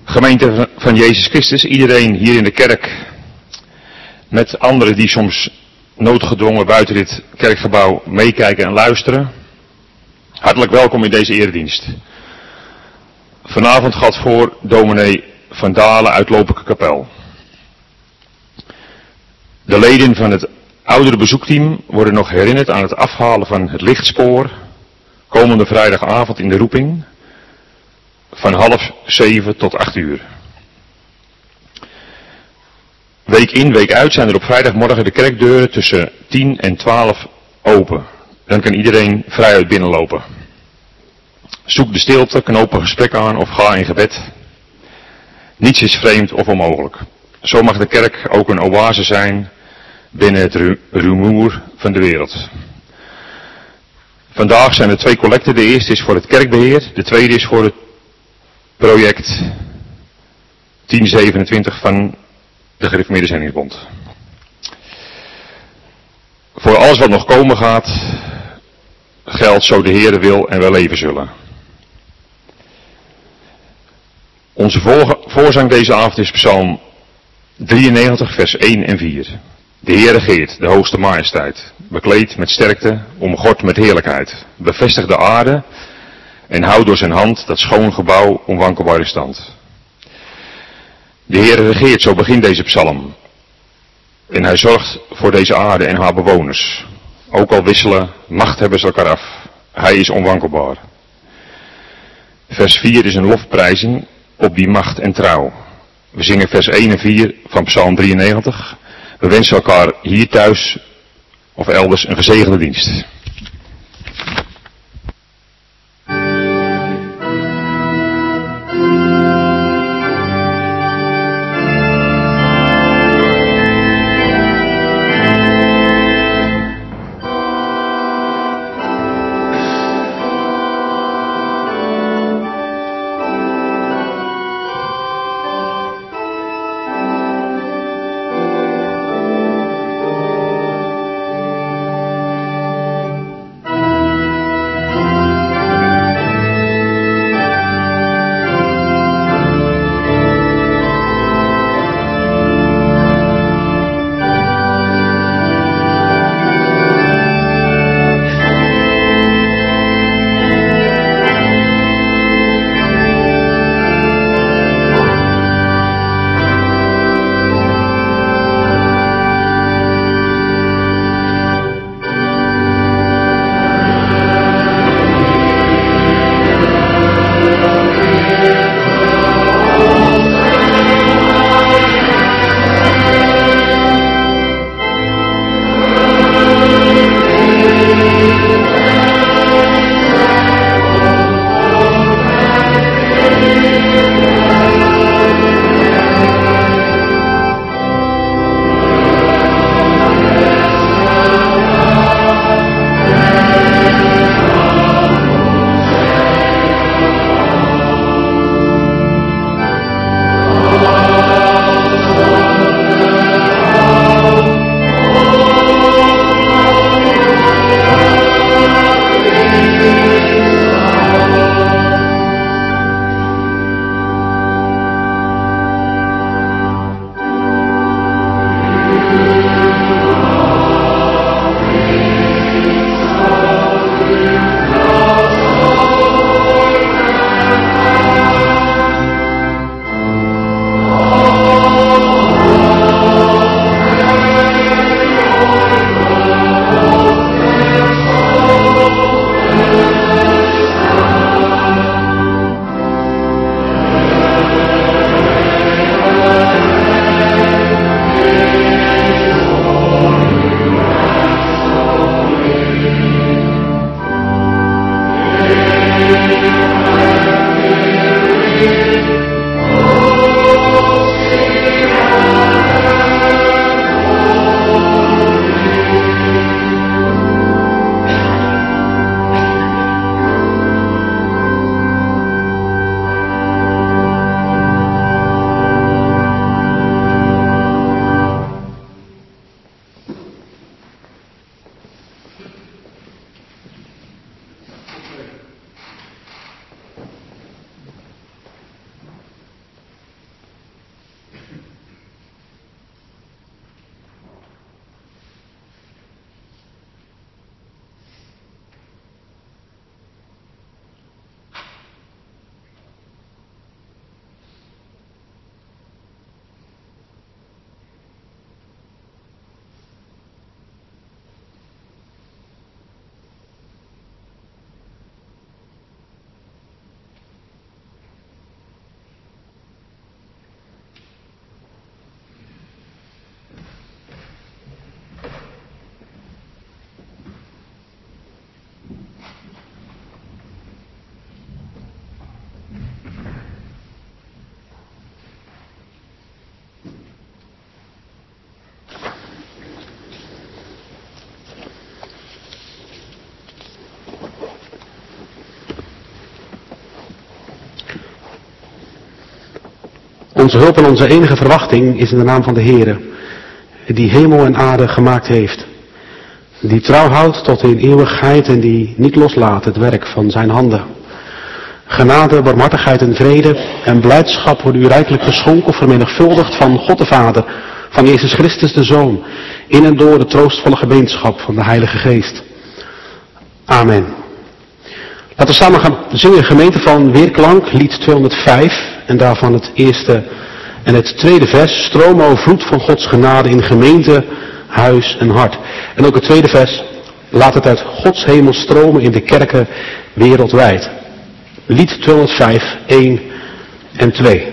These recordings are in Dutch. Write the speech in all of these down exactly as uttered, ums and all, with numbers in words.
Gemeente van Jezus Christus, iedereen hier in de kerk, met anderen die soms noodgedwongen buiten dit kerkgebouw meekijken en luisteren. Hartelijk welkom in deze eredienst. Vanavond gaat voor dominee Van Dalen uit Lopelijke Kapel. De leden van het oudere bezoekteam worden nog herinnerd aan het afhalen van het lichtspoor komende vrijdagavond in de roeping van half zeven tot acht uur. Week in, week uit zijn er op vrijdagmorgen de kerkdeuren tussen tien en twaalf open. Dan kan iedereen vrijuit binnenlopen. Zoek de stilte, knoop een gesprek aan of ga in gebed. Niets is vreemd of onmogelijk. Zo mag de kerk ook een oase zijn binnen het ru- rumoer van de wereld. Vandaag zijn er twee collecten. De eerste is voor het kerkbeheer. De tweede is voor het project tien zevenentwintig van de Gereformeerde Zendingsbond. Voor alles wat nog komen gaat, geldt zo de Heere wil en wij leven zullen. Onze voorzang deze avond is Psalm drieënnegentig, vers één en vier. De Heer regeert, de hoogste majesteit, bekleed met sterkte, omgord met heerlijkheid, bevestigt de aarde en houdt door zijn hand dat schoon gebouw onwankelbaar in stand. De Heer regeert, zo begint deze psalm. En hij zorgt voor deze aarde en haar bewoners. Ook al wisselen machthebbers elkaar af. Hij is onwankelbaar. Vers vier is een lofprijzing op die macht en trouw. We zingen vers één en vier van Psalm drieënnegentig. We wensen elkaar hier thuis of elders een gezegende dienst. Onze hulp en onze enige verwachting is in de naam van de Heere, die hemel en aarde gemaakt heeft. Die trouw houdt tot in eeuwigheid en die niet loslaat het werk van zijn handen. Genade, barmhartigheid en vrede en blijdschap worden u rijkelijk geschonken of vermenigvuldigd van God de Vader, van Jezus Christus de Zoon, in en door de troostvolle gemeenschap van de Heilige Geest. Amen. Laten we samen gaan zingen, gemeente van Weerklank, lied tweehonderdvijf, en daarvan het eerste en het tweede vers, stroom o vloed van Gods genade in gemeente, huis en hart. En ook het tweede vers, laat het uit Gods hemel stromen in de kerken wereldwijd. Lied tweehonderdvijf, één en twee.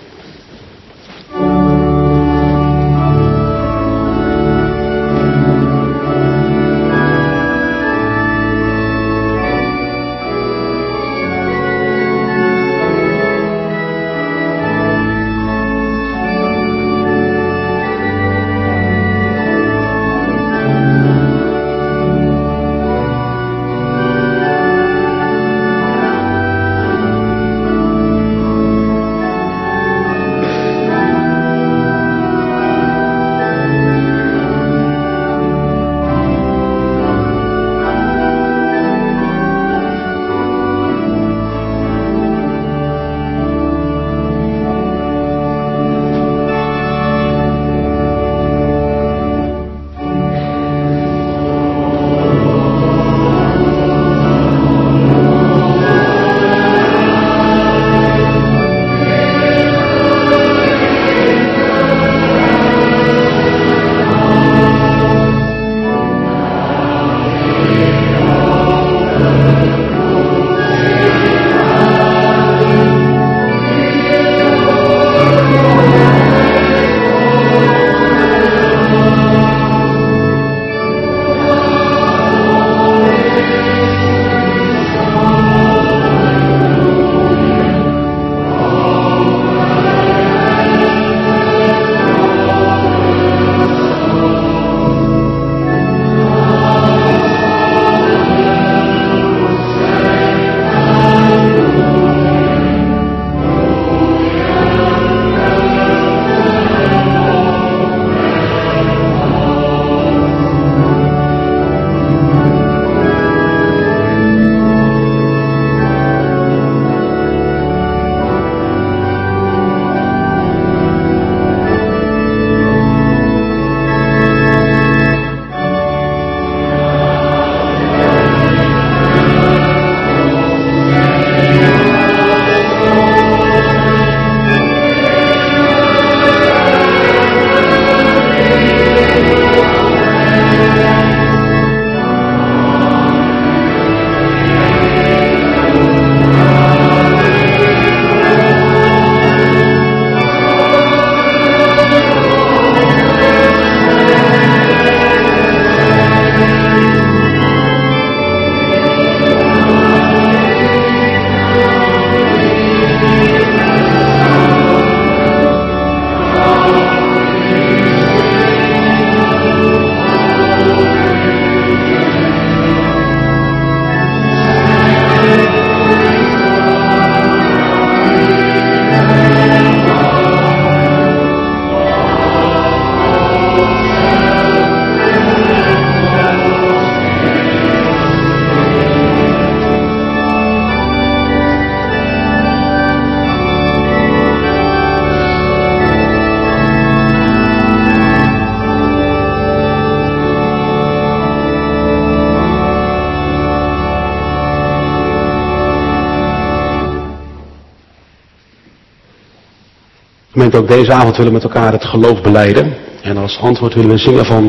Gemeente, ook deze avond willen we met elkaar het geloof belijden. En als antwoord willen we zingen van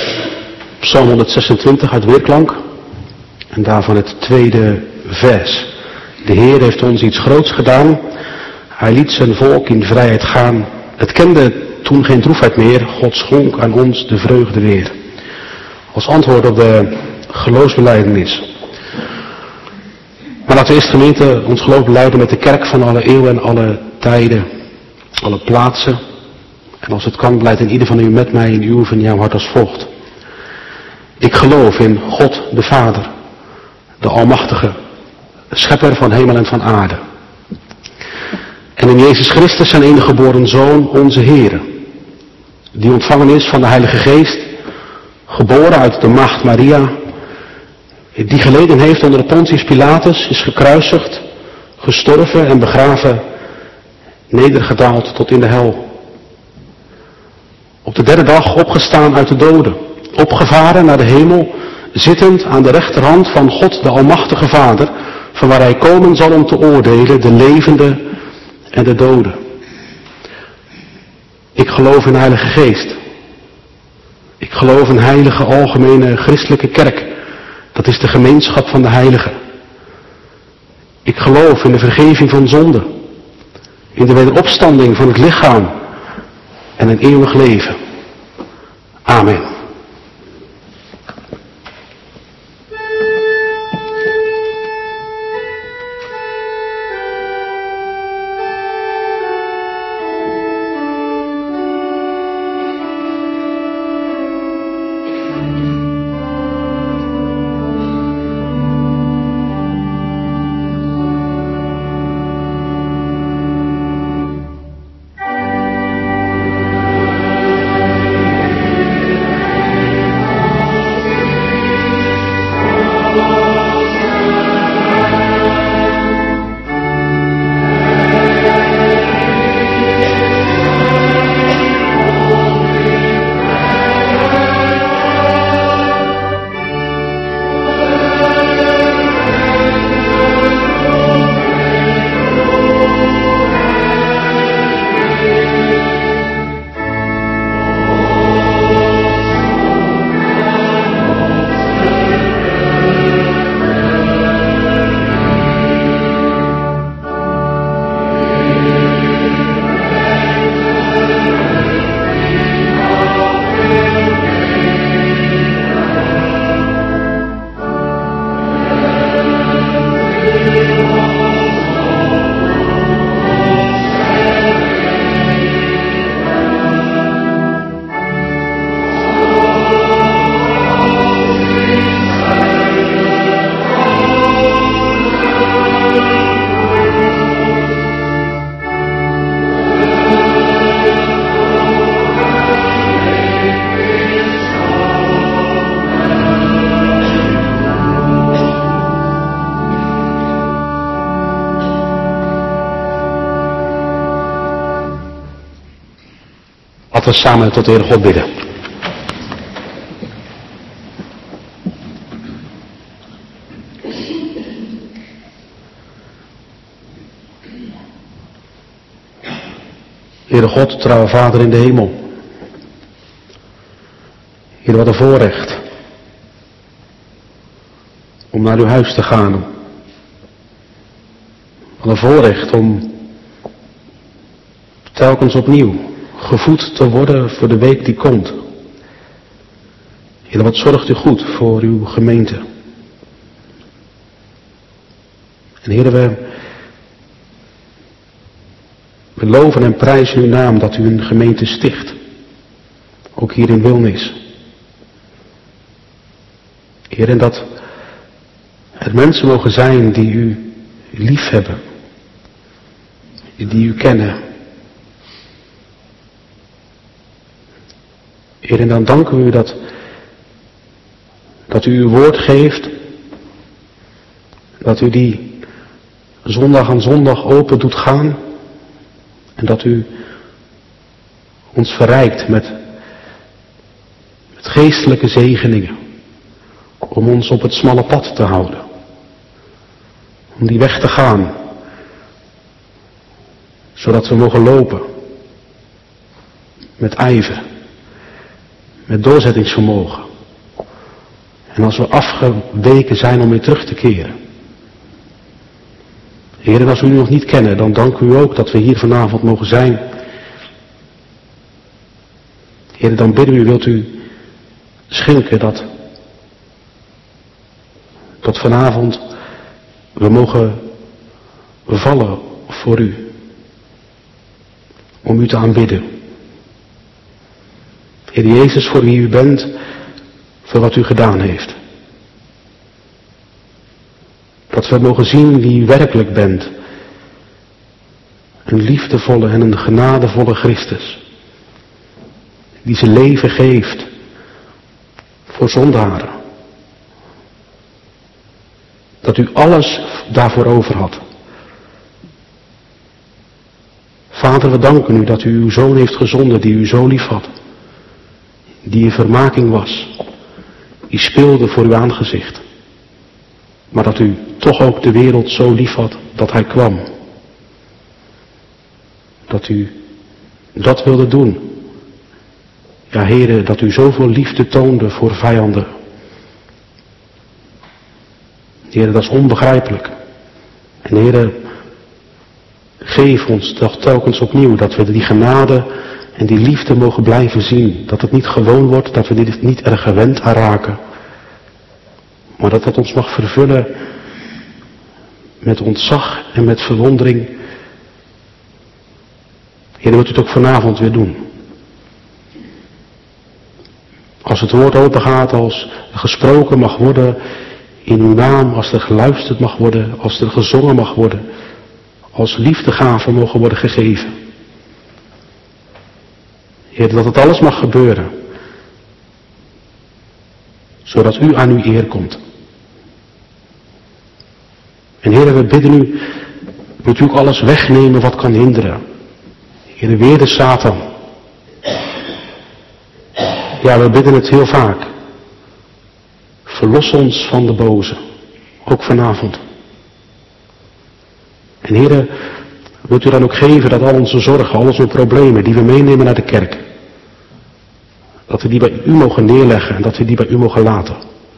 Psalm honderdzesentwintig uit Weerklank. En daarvan het tweede vers. De Heer heeft ons iets groots gedaan. Hij liet zijn volk in vrijheid gaan. Het kende toen geen droefheid meer. God schonk aan ons de vreugde weer. Als antwoord op de geloofsbelijdenis. Maar laten we eerst, gemeente, ons geloof belijden met de kerk van alle eeuwen en alle tijden. Alle plaatsen. En als het kan, blijft in ieder van u met mij in uw van jouw hart als volgt. Ik geloof in God de Vader, de Almachtige, schepper van hemel en van aarde. En En in Jezus Christus zijn enige geboren Zoon, onze Heere, die ontvangen is van de Heilige Geest, geboren uit de maagd Maria, die geleden heeft onder Pontius Pilatus, is gekruisigd, gestorven en begraven, nedergedaald tot in de hel. Op de derde dag opgestaan uit de doden, opgevaren naar de hemel, zittend aan de rechterhand van God de Almachtige Vader, van waar hij komen zal om te oordelen de levenden en de doden. Ik geloof in de Heilige Geest. Ik geloof in een heilige algemene christelijke kerk. Dat is de gemeenschap van de heiligen. Ik geloof in de vergeving van zonden, in de wederopstanding van het lichaam en een eeuwig leven. Amen. Laten we samen tot de Heer God bidden. Heere God, trouwe Vader in de hemel. Heer, wat een voorrecht om naar uw huis te gaan. Wat een voorrecht om telkens opnieuw gevoed te worden voor de week die komt. Heer, wat zorgt u goed voor uw gemeente. En Heer, we, we loven en prijzen uw naam dat u een gemeente sticht. Ook hier in Wilnis. Heer, en dat er mensen mogen zijn die u lief hebben. Die u kennen. Heer, en dan danken we u dat, dat u uw woord geeft. Dat u die zondag aan zondag open doet gaan. En dat u ons verrijkt met, met geestelijke zegeningen. Om ons op het smalle pad te houden. Om die weg te gaan. Zodat we mogen lopen. Met ijver. Met doorzettingsvermogen. En als we afgeweken zijn om weer terug te keren. Heer, en als we u nog niet kennen, dan dank u ook dat we hier vanavond mogen zijn. Heer, dan bidden u, wilt u schenken dat, dat vanavond we mogen vallen voor u. Om u te aanbidden. Heer Jezus, voor wie u bent, voor wat u gedaan heeft. Dat we mogen zien wie u werkelijk bent. een liefdevolle en een genadevolle Christus. Die zijn leven geeft voor zondaren. Dat u alles daarvoor over had. Vader, we danken u dat u uw zoon heeft gezonden die u zo lief had. Die in vermaking was. Die speelde voor uw aangezicht. Maar dat u toch ook de wereld zo lief had dat hij kwam. Dat u dat wilde doen. Ja, Heere, dat u zoveel liefde toonde voor vijanden. Heere, dat is onbegrijpelijk. En Heere, geef ons toch telkens opnieuw dat we die genade en die liefde mogen blijven zien. Dat het niet gewoon wordt, dat we dit niet er gewend aan raken. Maar dat het ons mag vervullen met ontzag en met verwondering. Heer, wilt u het ook vanavond weer doen. Als het woord open gaat, als er gesproken mag worden in uw naam, als er geluisterd mag worden, als er gezongen mag worden, als liefdegaven mogen worden gegeven. Heer, dat het alles mag gebeuren, zodat u aan uw eer komt. En Heer, we bidden u, wilt u ook alles wegnemen wat kan hinderen. Heer, weer de Satan. Ja, we bidden het heel vaak. Verlos ons van de boze. Ook vanavond. En Heer, wilt u dan ook geven dat al onze zorgen, al onze problemen die we meenemen naar de kerk. Dat we die bij u mogen neerleggen en dat we die bij u mogen laten.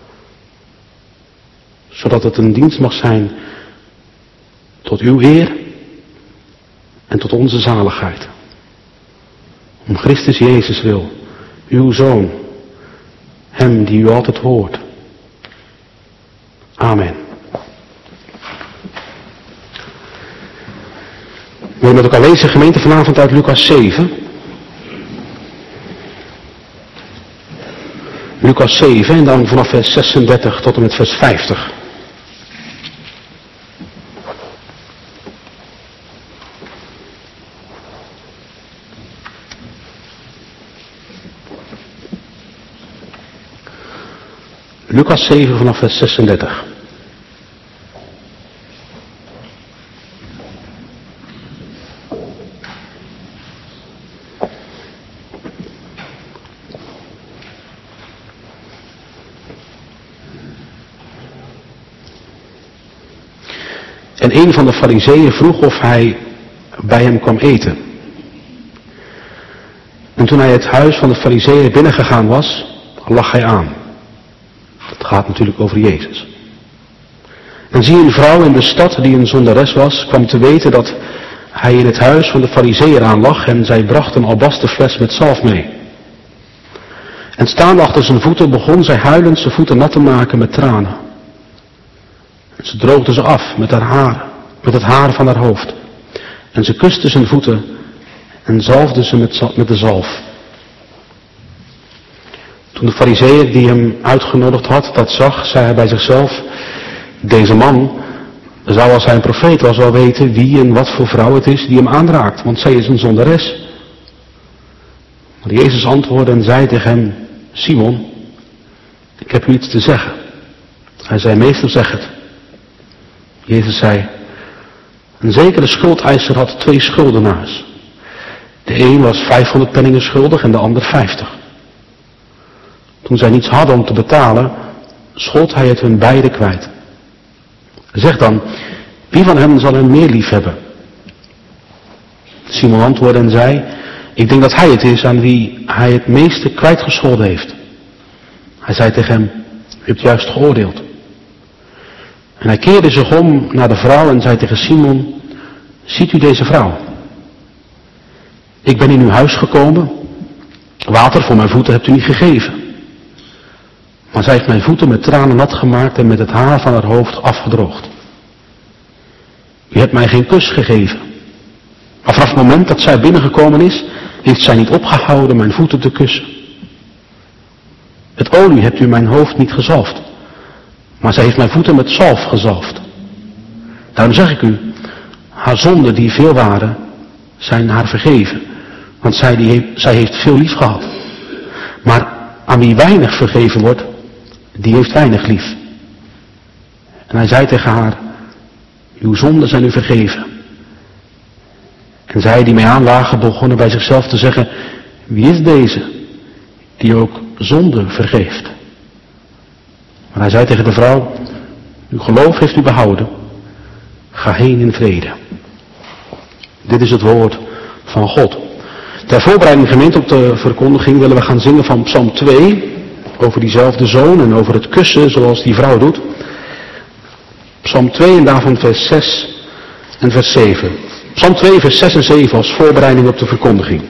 Zodat het een dienst mag zijn tot uw eer en tot onze zaligheid. Om Christus Jezus wil, uw Zoon, hem die u altijd hoort. Amen. We hebben met elkaar lezen gemeente vanavond uit Lucas zeven. Lucas zeven en dan vanaf vers zesendertig tot en met vers vijftig. Lucas zeven vanaf vers zesendertig. En een van de fariseeën vroeg of hij bij hem kwam eten. En toen hij het huis van de fariseeën binnengegaan was, lag hij aan. Het gaat natuurlijk over Jezus. En zie, een vrouw in de stad die een zondares was, kwam te weten dat hij in het huis van de fariseeën aan lag en zij bracht een albasterfles met zalf mee. En staande achter zijn voeten begon zij huilend zijn voeten nat te maken met tranen. En ze droogde ze af met haar haar, met het haar van haar hoofd. En ze kuste zijn voeten en zalfde ze met, met de zalf. Toen de farizeeër die hem uitgenodigd had dat zag, zei hij bij zichzelf: deze man zou, als hij een profeet was, wel weten wie en wat voor vrouw het is die hem aanraakt, want zij is een zondares. Maar Jezus antwoordde en zei tegen hem: Simon, ik heb u iets te zeggen. Hij zei: meester, zeg het. Jezus zei: een zekere schuldeiser had twee schuldenaars. De een was vijfhonderd penningen schuldig en de ander vijftig. Toen zij niets hadden om te betalen, schold hij het hun beiden kwijt. Zeg dan, wie van hen zal hem meer lief hebben? Simon antwoordde en zei: ik denk dat hij het is aan wie hij het meeste kwijtgescholden heeft. Hij zei tegen hem: u hebt juist geoordeeld. En hij keerde zich om naar de vrouw en zei tegen Simon: ziet u deze vrouw? Ik ben in uw huis gekomen, water voor mijn voeten hebt u niet gegeven. Maar zij heeft mijn voeten met tranen nat gemaakt en met het haar van haar hoofd afgedroogd. U hebt mij geen kus gegeven. Maar vanaf het moment dat zij binnengekomen is, heeft zij niet opgehouden mijn voeten te kussen. Het olie hebt u mijn hoofd niet gezalfd. Maar zij heeft mijn voeten met zalf gezalfd. Daarom zeg ik u, haar zonden die veel waren, zijn haar vergeven. Want zij, die heeft, zij heeft veel lief gehad. Maar aan wie weinig vergeven wordt, die heeft weinig lief. En hij zei tegen haar, uw zonden zijn u vergeven. En zij die mij aanlagen begonnen bij zichzelf te zeggen, wie is deze die ook zonde vergeeft? Maar hij zei tegen de vrouw, uw geloof heeft u behouden, ga heen in vrede. Dit is het woord van God. Ter voorbereiding gemeente op de verkondiging willen we gaan zingen van Psalm twee, over diezelfde zoon en over het kussen zoals die vrouw doet. Psalm twee en daarvan vers zes en vers zeven. Psalm twee vers zes en zeven als voorbereiding op de verkondiging.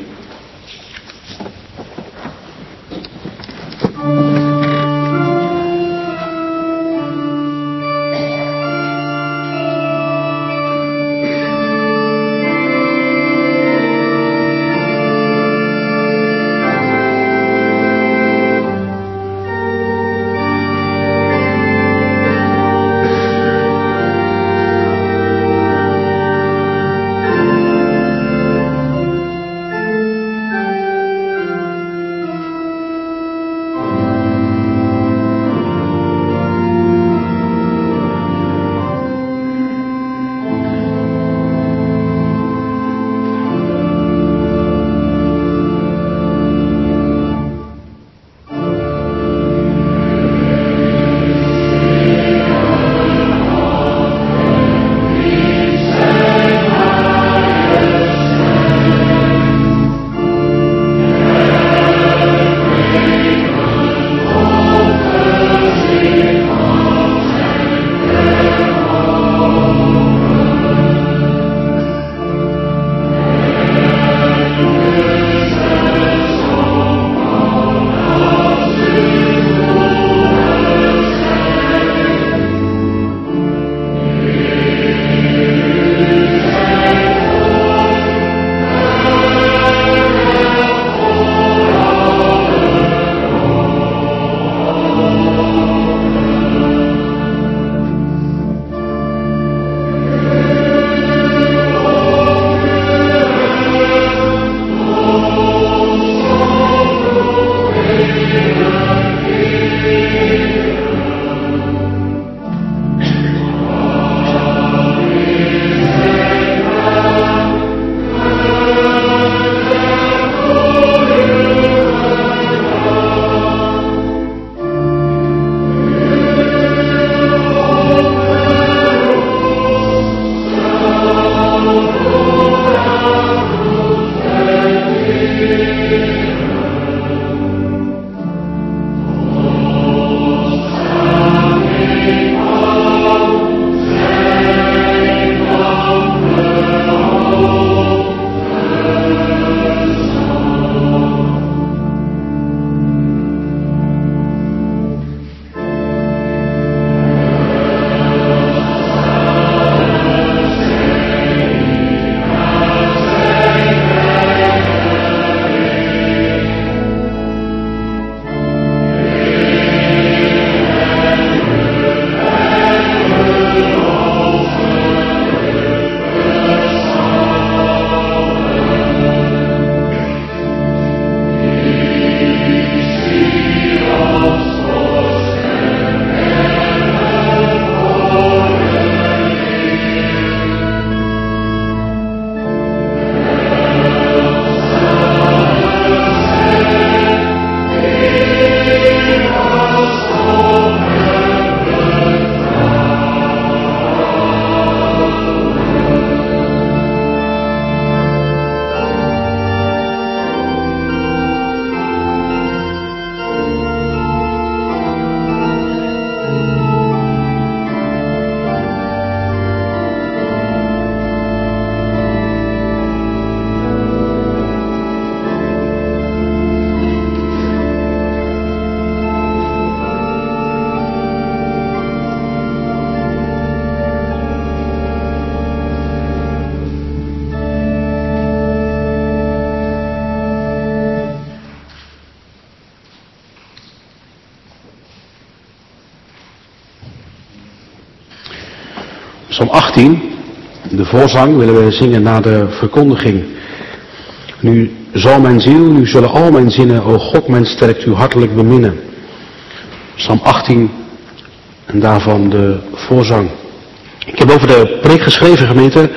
Psalm achttien, De voorzang willen we zingen na de verkondiging. Nu zal mijn ziel, nu zullen al mijn zinnen, o God mijn sterkt, u hartelijk beminnen. Psalm achttien en daarvan de voorzang. Ik heb over de preek geschreven, gemeente,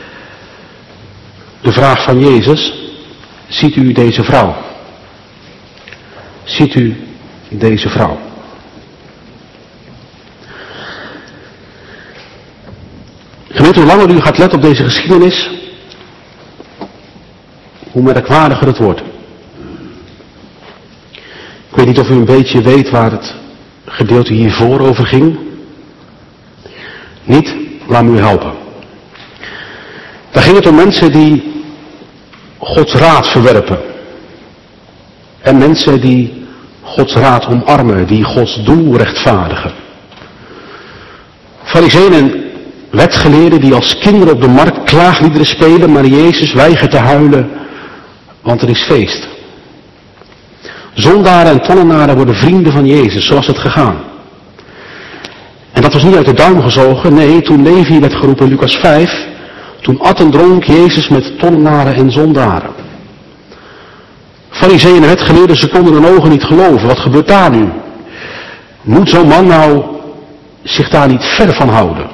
de vraag van Jezus. Ziet u deze vrouw? Ziet u deze vrouw? Gemeente, hoe langer u gaat letten op deze geschiedenis, hoe merkwaardiger het wordt. Ik weet niet of u een beetje weet waar het gedeelte hiervoor over ging. Niet? Laat me u helpen. Daar ging het om mensen die Gods raad verwerpen. En mensen die Gods raad omarmen, die Gods doel rechtvaardigen. Farizeeën en wetgeleerden die als kinderen op de markt klaagliederen spelen, maar Jezus weigert te huilen, want er is feest. Zondaren en tollenaren worden vrienden van Jezus, zo was het gegaan. En dat was niet uit de duim gezogen, nee, toen Levi werd geroepen in Lucas vijf, toen at en dronk Jezus met tollenaren en zondaren. Farizeeën en wetgeleerden, ze konden hun ogen niet geloven, wat gebeurt daar nu? Moet zo'n man nou zich daar niet ver van houden?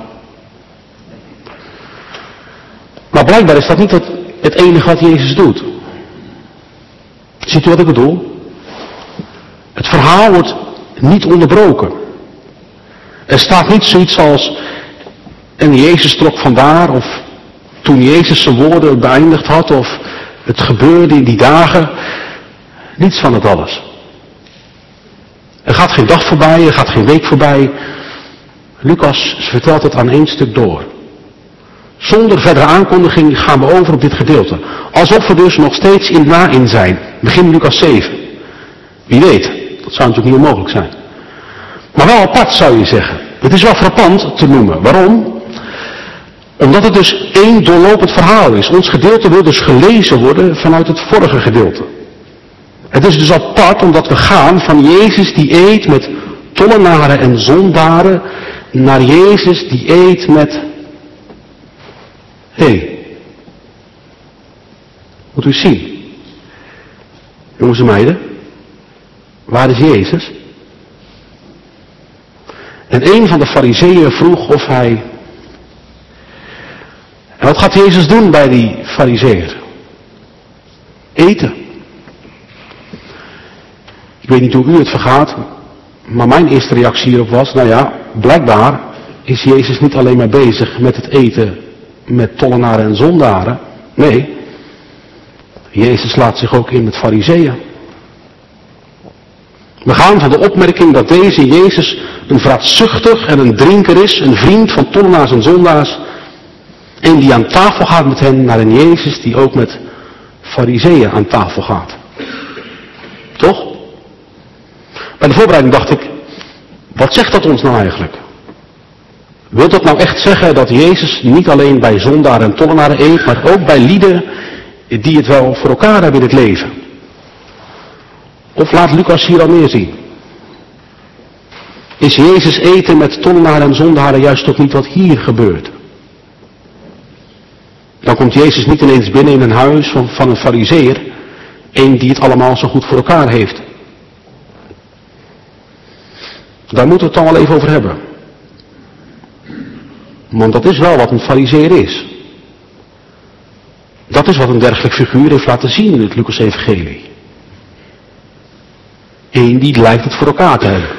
Maar blijkbaar is dat niet het, het enige wat Jezus doet. Ziet u wat ik bedoel? Het verhaal wordt niet onderbroken. Er staat niet zoiets als, en Jezus trok vandaar, of toen Jezus zijn woorden beëindigd had, of het gebeurde in die dagen. Niets van het alles. Er gaat geen dag voorbij, er gaat geen week voorbij. Lucas vertelt het aan één stuk door. Zonder verdere aankondiging gaan we over op dit gedeelte. Alsof we dus nog steeds in na-in zijn. Begin Lucas zeven. Wie weet, dat zou natuurlijk niet onmogelijk zijn. Maar wel apart zou je zeggen. Het is wel frappant te noemen. Waarom? Omdat het dus één doorlopend verhaal is. Ons gedeelte wil dus gelezen worden vanuit het vorige gedeelte. Het is dus apart omdat we gaan van Jezus die eet met tollenaren en zondaren naar Jezus die eet met... Hé, hey, moet u zien. Jongens en meiden, waar is Jezus? En een van de farizeeën vroeg of hij... En wat gaat Jezus doen bij die farizeeën? Eten. Ik weet niet hoe u het vergaat, maar mijn eerste reactie hierop was, nou ja, blijkbaar is Jezus niet alleen maar bezig met het eten met tollenaren en zondaren. Nee, Jezus laat zich ook in met farizeeën. We gaan van de opmerking dat deze Jezus een vraatzuchtig en een drinker is, een vriend van tollenaars en zondaars, en die aan tafel gaat met hen, naar een Jezus die ook met farizeeën aan tafel gaat. Toch? Bij de voorbereiding dacht ik, wat zegt dat ons nou eigenlijk? Wil dat nou echt zeggen dat Jezus niet alleen bij zondaren en tollenaren eet, maar ook bij lieden die het wel voor elkaar hebben in het leven? Of laat Lucas hier al meer zien? Is Jezus eten met tollenaren en zondaren juist toch niet wat hier gebeurt? Dan komt Jezus niet ineens binnen in een huis van, van een farizeer, een die het allemaal zo goed voor elkaar heeft. Daar moeten we het dan wel even over hebben. Want dat is wel wat een farizeer is. Dat is wat een dergelijk figuur heeft laten zien in het Lucas-evangelie. Eén die lijkt het voor elkaar te hebben.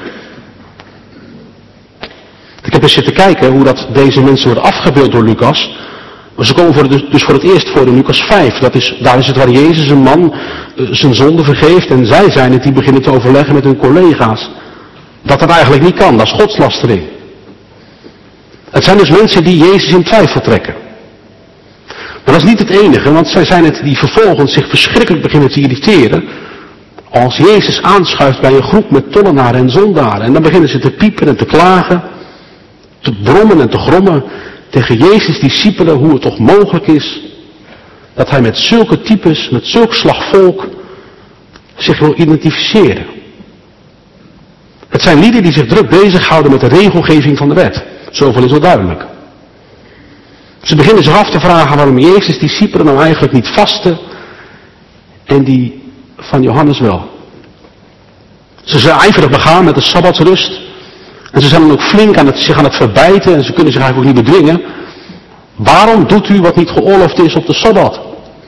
Ik heb eens zitten kijken hoe dat deze mensen worden afgebeeld door Lucas. Maar ze komen voor de, dus voor het eerst voor in Lucas vijf. Dat is, daar is het waar Jezus een man uh, zijn zonde vergeeft. En zij zijn het die beginnen te overleggen met hun collega's. Dat dat eigenlijk niet kan. Dat is godslastering. Het zijn dus mensen die Jezus in twijfel trekken. Maar dat is niet het enige. Want zij zijn het die vervolgens zich verschrikkelijk beginnen te irriteren. Als Jezus aanschuift bij een groep met tollenaren en zondaren. En dan beginnen ze te piepen en te klagen. Te brommen en te grommen. Tegen Jezus' discipelen hoe het toch mogelijk is. Dat hij met zulke types, met zulk slag volk zich wil identificeren. Het zijn lieden die zich druk bezighouden met de regelgeving van de wet. Zoveel is wel duidelijk. Ze beginnen zich af te vragen waarom Jezus' discipelen nou eigenlijk niet vasten en die van Johannes wel. Ze zijn ijverig begaan met de sabbatsrust en ze zijn dan ook flink aan het, zich aan het verbijten en ze kunnen zich eigenlijk ook niet bedwingen. Waarom doet u wat niet geoorloofd is op de Sabbat?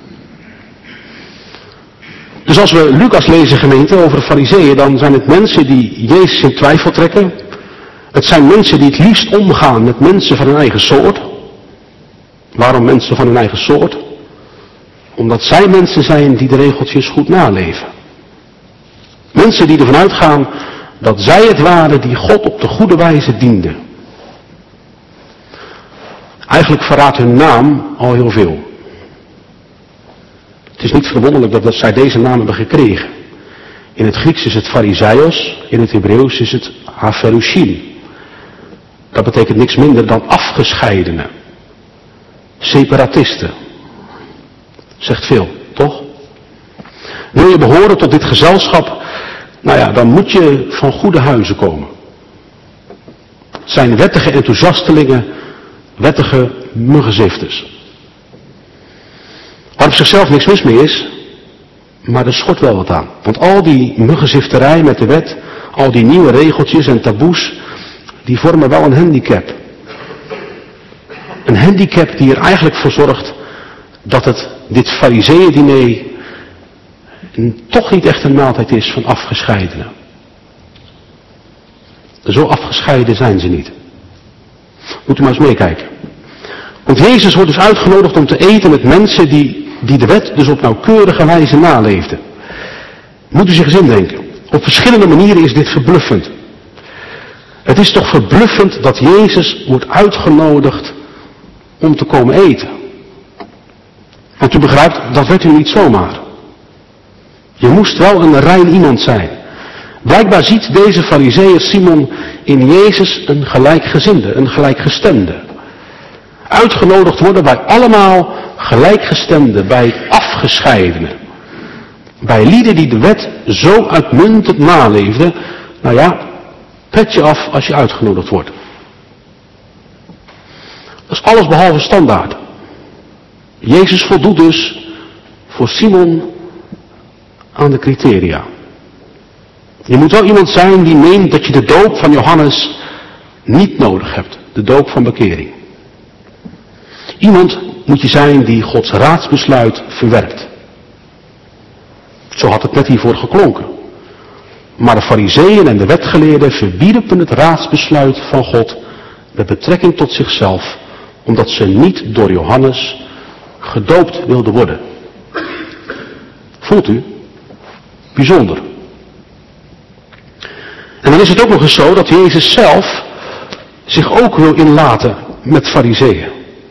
Dus als we Lucas lezen, gemeente, over de Farizeeën, dan zijn het mensen die Jezus in twijfel trekken. Het zijn mensen die het liefst omgaan met mensen van hun eigen soort. Waarom mensen van hun eigen soort? Omdat zij mensen zijn die de regeltjes goed naleven. Mensen die ervan uitgaan dat zij het waren die God op de goede wijze dienden. Eigenlijk verraadt hun naam al heel veel. Het is niet verwonderlijk dat, dat zij deze naam hebben gekregen. In het Grieks is het Farizaios, in het Hebreeuws is het Haferushim. Dat betekent niks minder dan afgescheidenen. Separatisten. Zegt veel, toch? Wil je behoren tot dit gezelschap, nou ja, dan moet je van goede huizen komen. Het zijn wettige enthousiastelingen, wettige muggenzifters. Waar op zichzelf niks mis mee is, maar er schort wel wat aan. Want al die muggenzifterij met de wet, al die nieuwe regeltjes en taboes, die vormen wel een handicap. Een handicap die er eigenlijk voor zorgt dat het, dit Farizeeën-diner toch niet echt een maaltijd is van afgescheidenen. Zo afgescheiden zijn ze niet. Moet u maar eens meekijken. Want Jezus wordt dus uitgenodigd om te eten met mensen die, die de wet dus op nauwkeurige wijze naleefden. Moet u zich eens indenken. Op verschillende manieren is dit verbluffend. Het is toch verbluffend dat Jezus wordt uitgenodigd om te komen eten. Want u begrijpt, dat werd u niet zomaar. Je moest wel een rein iemand zijn. Blijkbaar ziet deze Farizeeër Simon in Jezus een gelijkgezinde, een gelijkgestemde. Uitgenodigd worden bij allemaal gelijkgestemden, bij afgescheidenen. Bij lieden die de wet zo uitmuntend naleefden. Nou ja, pet je af als je uitgenodigd wordt. Dat is alles behalve standaard. Jezus voldoet dus voor Simon aan de criteria. Je moet wel iemand zijn die meent dat je de doop van Johannes niet nodig hebt. De doop van bekering. Iemand moet je zijn die Gods raadsbesluit verwerpt. Zo had het net hiervoor geklonken. Maar de Farizeeën en de wetgeleerden verwierpen het raadsbesluit van God met betrekking tot zichzelf, omdat ze niet door Johannes gedoopt wilden worden. Voelt u? Bijzonder. En dan is het ook nog eens zo dat Jezus zelf zich ook wil inlaten met Farizeeën.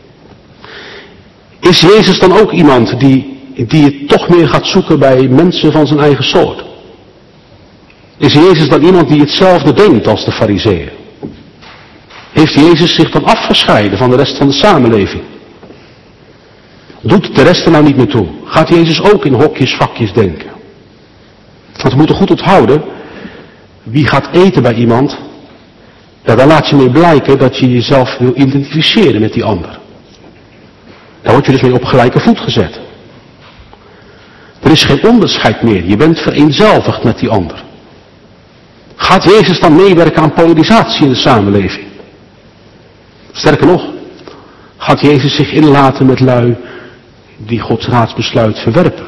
Is Jezus dan ook iemand die, die het toch meer gaat zoeken bij mensen van zijn eigen soort? Is Jezus dan iemand die hetzelfde denkt als de Farizeeën? Heeft Jezus zich dan afgescheiden van de rest van de samenleving? Doet de rest er nou niet meer toe? Gaat Jezus ook in hokjes, vakjes denken? Want we moeten goed onthouden, wie gaat eten bij iemand, ja, daar laat je mee blijken dat je jezelf wil identificeren met die ander. Daar word je dus mee op gelijke voet gezet. Er is geen onderscheid meer, je bent vereenzelvigd met die ander. Gaat Jezus dan meewerken aan polarisatie in de samenleving? Sterker nog, gaat Jezus zich inlaten met lui die Gods raadsbesluit verwerpen?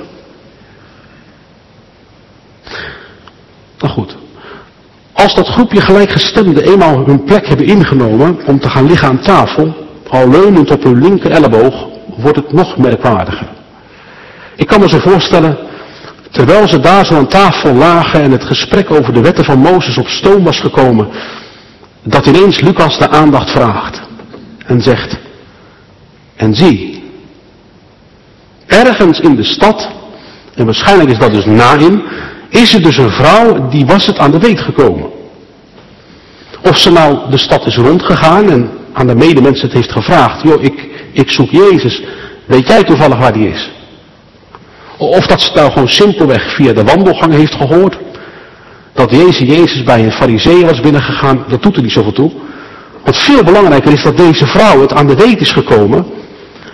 Nou goed, als dat groepje gelijkgestemden eenmaal hun plek hebben ingenomen om te gaan liggen aan tafel, al leunend op hun linker elleboog, wordt het nog merkwaardiger. Ik kan me zo voorstellen, terwijl ze daar zo aan tafel lagen en het gesprek over de wetten van Mozes op stoom was gekomen, dat ineens Lucas de aandacht vraagt en zegt, en zie, ergens in de stad, en waarschijnlijk is dat dus Naïm, is er dus een vrouw die was het aan de weet gekomen. Of ze nou de stad is rondgegaan en aan de medemensen het heeft gevraagd, joh, ik, ik zoek Jezus, weet jij toevallig waar die is? Of dat ze nou gewoon simpelweg via de wandelgang heeft gehoord, dat deze Jezus bij een Farizeeër was binnengegaan, dat doet er niet zoveel toe. Want veel belangrijker is dat deze vrouw het aan de weet is gekomen,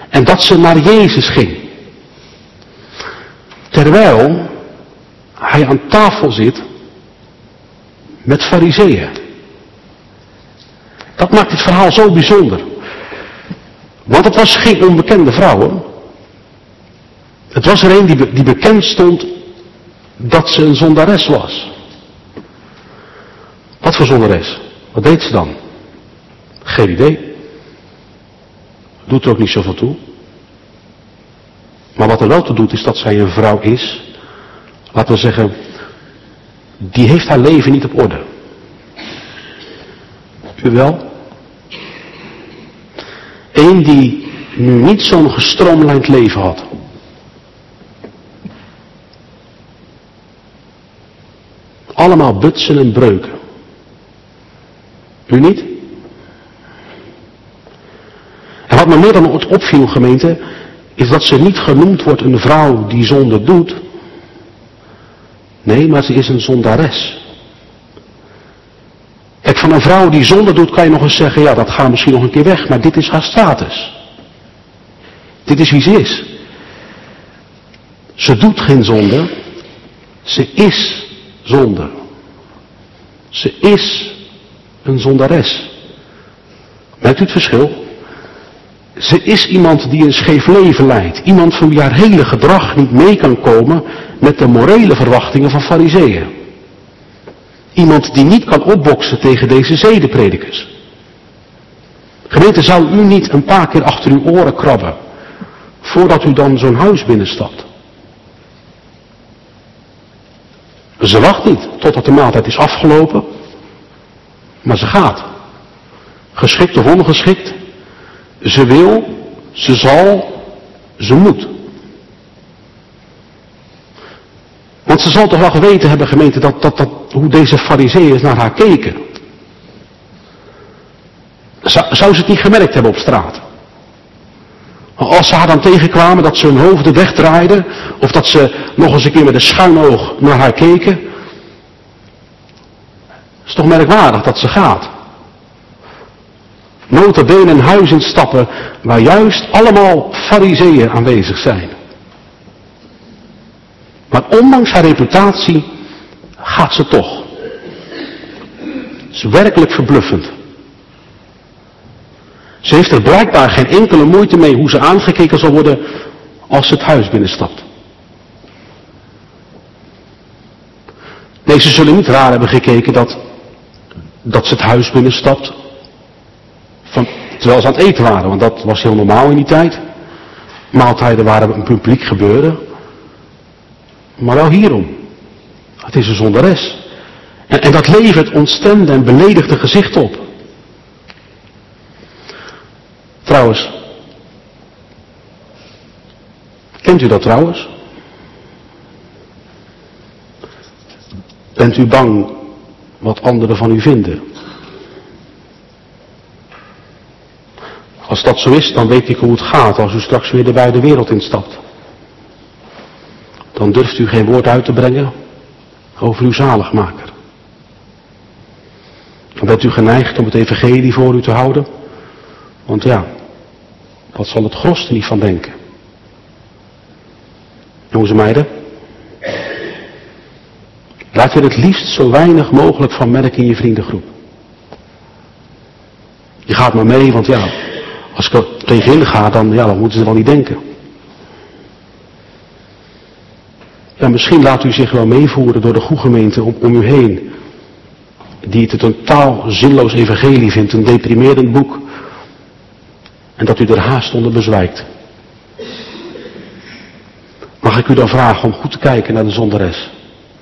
En dat ze naar Jezus ging. Terwijl hij aan tafel zit met farizeeën. Dat maakt het verhaal zo bijzonder. Want het was geen onbekende vrouw. Hoor. Het was er een die, be, die bekend stond dat ze een zondares was. Wat voor zondares? Wat deed ze dan? Geen idee. Doet er ook niet zoveel toe. Maar wat er wel toe doet is dat zij een vrouw is. Laten we zeggen, die heeft haar leven niet op orde. U wel? Eén die nu niet zo'n gestroomlijnd leven had. Allemaal butsen en breuken. U niet? En wat me meer dan ooit opviel, gemeente, is dat ze niet genoemd wordt een vrouw die zonde doet. Nee, maar ze is een zondares. Kijk, van een vrouw die zonde doet kan je nog eens zeggen, ja, dat gaat misschien nog een keer weg, maar dit is haar status. Dit is wie ze is. Ze doet geen zonde, ze is zonde. Ze is een zondares. Merkt u het verschil? Ze is iemand die een scheef leven leidt. Iemand van wie haar hele gedrag niet mee kan komen met de morele verwachtingen van farizeeën. Iemand die niet kan opboksen tegen deze zedenpredikers. Gemeente, zou u niet een paar keer achter uw oren krabben voordat u dan zo'n huis binnenstapt? Ze wacht niet totdat de maaltijd is afgelopen, maar ze gaat. Geschikt of ongeschikt. Ze wil, ze zal, ze moet. Want ze zal toch wel geweten hebben, gemeente, dat, dat, dat, hoe deze farizeeërs naar haar keken. Zou, zou ze het niet gemerkt hebben op straat? Als ze haar dan tegenkwamen, dat ze hun hoofden wegdraaiden, of dat ze nog eens een keer met een schuin oog naar haar keken. Het is toch merkwaardig dat ze gaat. Nota bene een huis instappen waar juist allemaal farizeeën aanwezig zijn. Maar ondanks haar reputatie gaat ze toch. Het is werkelijk verbluffend. Ze heeft er blijkbaar geen enkele moeite mee hoe ze aangekeken zal worden als ze het huis binnenstapt. Nee, ze zullen niet raar hebben gekeken dat, dat ze het huis binnenstapt van, terwijl ze aan het eten waren, want dat was heel normaal in die tijd. Maaltijden waren een publiek gebeuren. Maar wel hierom. Het is een zondares. En, en dat levert ontstemde en beledigde gezichten op. Trouwens. Kent u dat trouwens? Bent u bang wat anderen van u vinden? Als dat zo is, dan weet ik hoe het gaat als u straks weer de wijde wereld instapt. Dan durft u geen woord uit te brengen over uw zaligmaker. Dan bent u geneigd om het evangelie voor u te houden. Want ja, wat zal het gros er niet van denken? Jongens en meiden, laat je er het liefst zo weinig mogelijk van merken in je vriendengroep. Je gaat maar mee, want ja, als ik er tegenin ga, dan, ja, dan moeten ze wel niet denken. Ja, misschien laat u zich wel meevoeren door de goedgemeente om, om u heen. Die het een totaal zinloos evangelie vindt, een deprimerend boek. En dat u er haast onder bezwijkt. Mag ik u dan vragen om goed te kijken naar de zondares?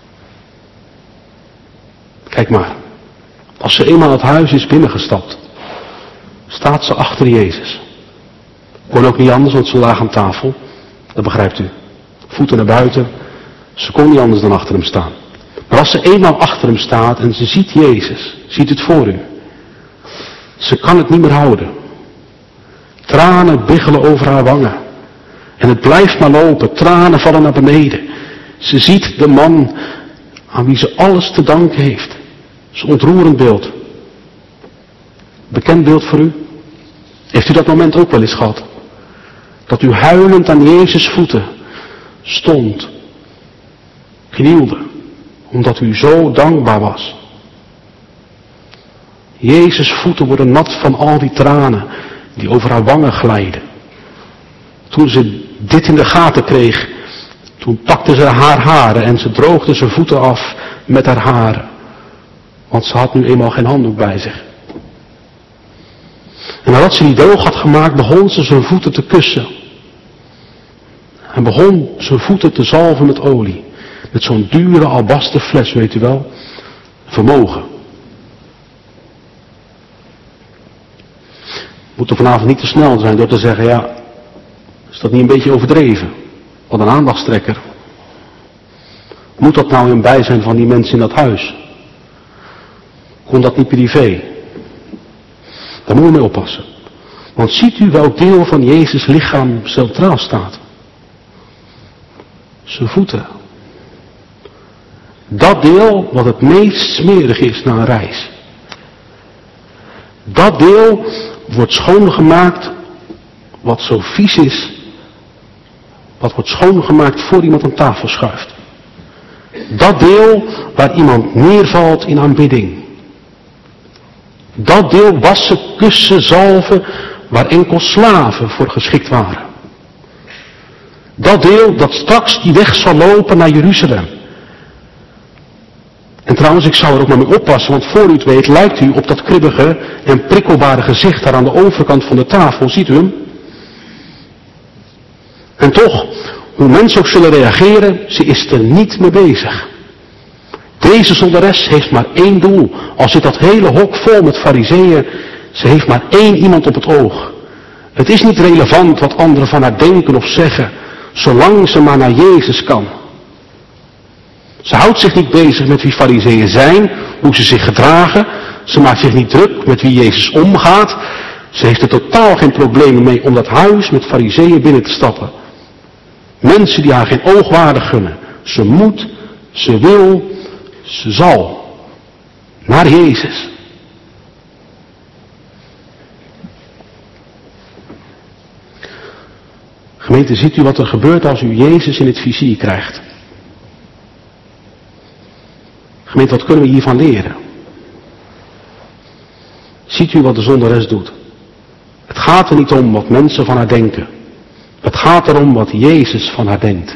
Kijk maar. Als ze eenmaal het huis is binnengestapt, staat ze achter Jezus. Kon ook niet anders, want ze lag aan tafel. Dat begrijpt u. Voeten naar buiten. Ze kon niet anders dan achter hem staan. Maar als ze eenmaal achter hem staat en ze ziet Jezus, ziet het voor u. Ze kan het niet meer houden. Tranen biggelen over haar wangen. En het blijft maar lopen. Tranen vallen naar beneden. Ze ziet de man aan wie ze alles te danken heeft. Het is een ontroerend beeld. Bekend beeld voor u? Heeft u dat moment ook wel eens gehad? Dat u huilend aan Jezus' voeten stond, knielde, omdat u zo dankbaar was. Jezus' voeten worden nat van al die tranen die over haar wangen glijden. Toen ze dit in de gaten kreeg, toen pakte ze haar haren en ze droogde zijn voeten af met haar haren. Want ze had nu eenmaal geen handdoek bij zich. En nadat ze die droog had gemaakt, begon ze zijn voeten te kussen. En begon zijn voeten te zalven met olie. Met zo'n dure albasten fles, weet u wel. Vermogen. We moeten vanavond niet te snel zijn door te zeggen, ja, is dat niet een beetje overdreven? Wat een aandachtstrekker. Moet dat nou in bijzijn van die mensen in dat huis? Kon dat niet privé? Daar moeten we mee oppassen. Want ziet u welk deel van Jezus' lichaam centraal staat? Zijn voeten. Dat deel wat het meest smerig is na een reis. Dat deel wordt schoongemaakt wat zo vies is. Wat wordt schoongemaakt voor iemand aan tafel schuift. Dat deel waar iemand neervalt in aanbidding. Dat deel wassen, kussen, zalven waar enkel slaven voor geschikt waren. Dat deel dat straks die weg zal lopen naar Jeruzalem. En trouwens, ik zou er ook maar mee oppassen, want voor u het weet lijkt u op dat kribbige en prikkelbare gezicht daar aan de overkant van de tafel. Ziet u hem? En toch, hoe mensen ook zullen reageren, ze is er niet mee bezig. Deze zondares heeft maar één doel. Al zit dat hele hok vol met farizeeën, ze heeft maar één iemand op het oog. Het is niet relevant wat anderen van haar denken of zeggen, zolang ze maar naar Jezus kan. Ze houdt zich niet bezig met wie farizeeën zijn, hoe ze zich gedragen. Ze maakt zich niet druk met wie Jezus omgaat. Ze heeft er totaal geen problemen mee om dat huis met farizeeën binnen te stappen. Mensen die haar geen oogwaarde gunnen. Ze moet, ze wil, ze zal. Naar Jezus. Gemeente, ziet u wat er gebeurt als u Jezus in het vizier krijgt? Gemeente, wat kunnen we hiervan leren? Ziet u wat de zondares doet? Het gaat er niet om wat mensen van haar denken. Het gaat erom wat Jezus van haar denkt.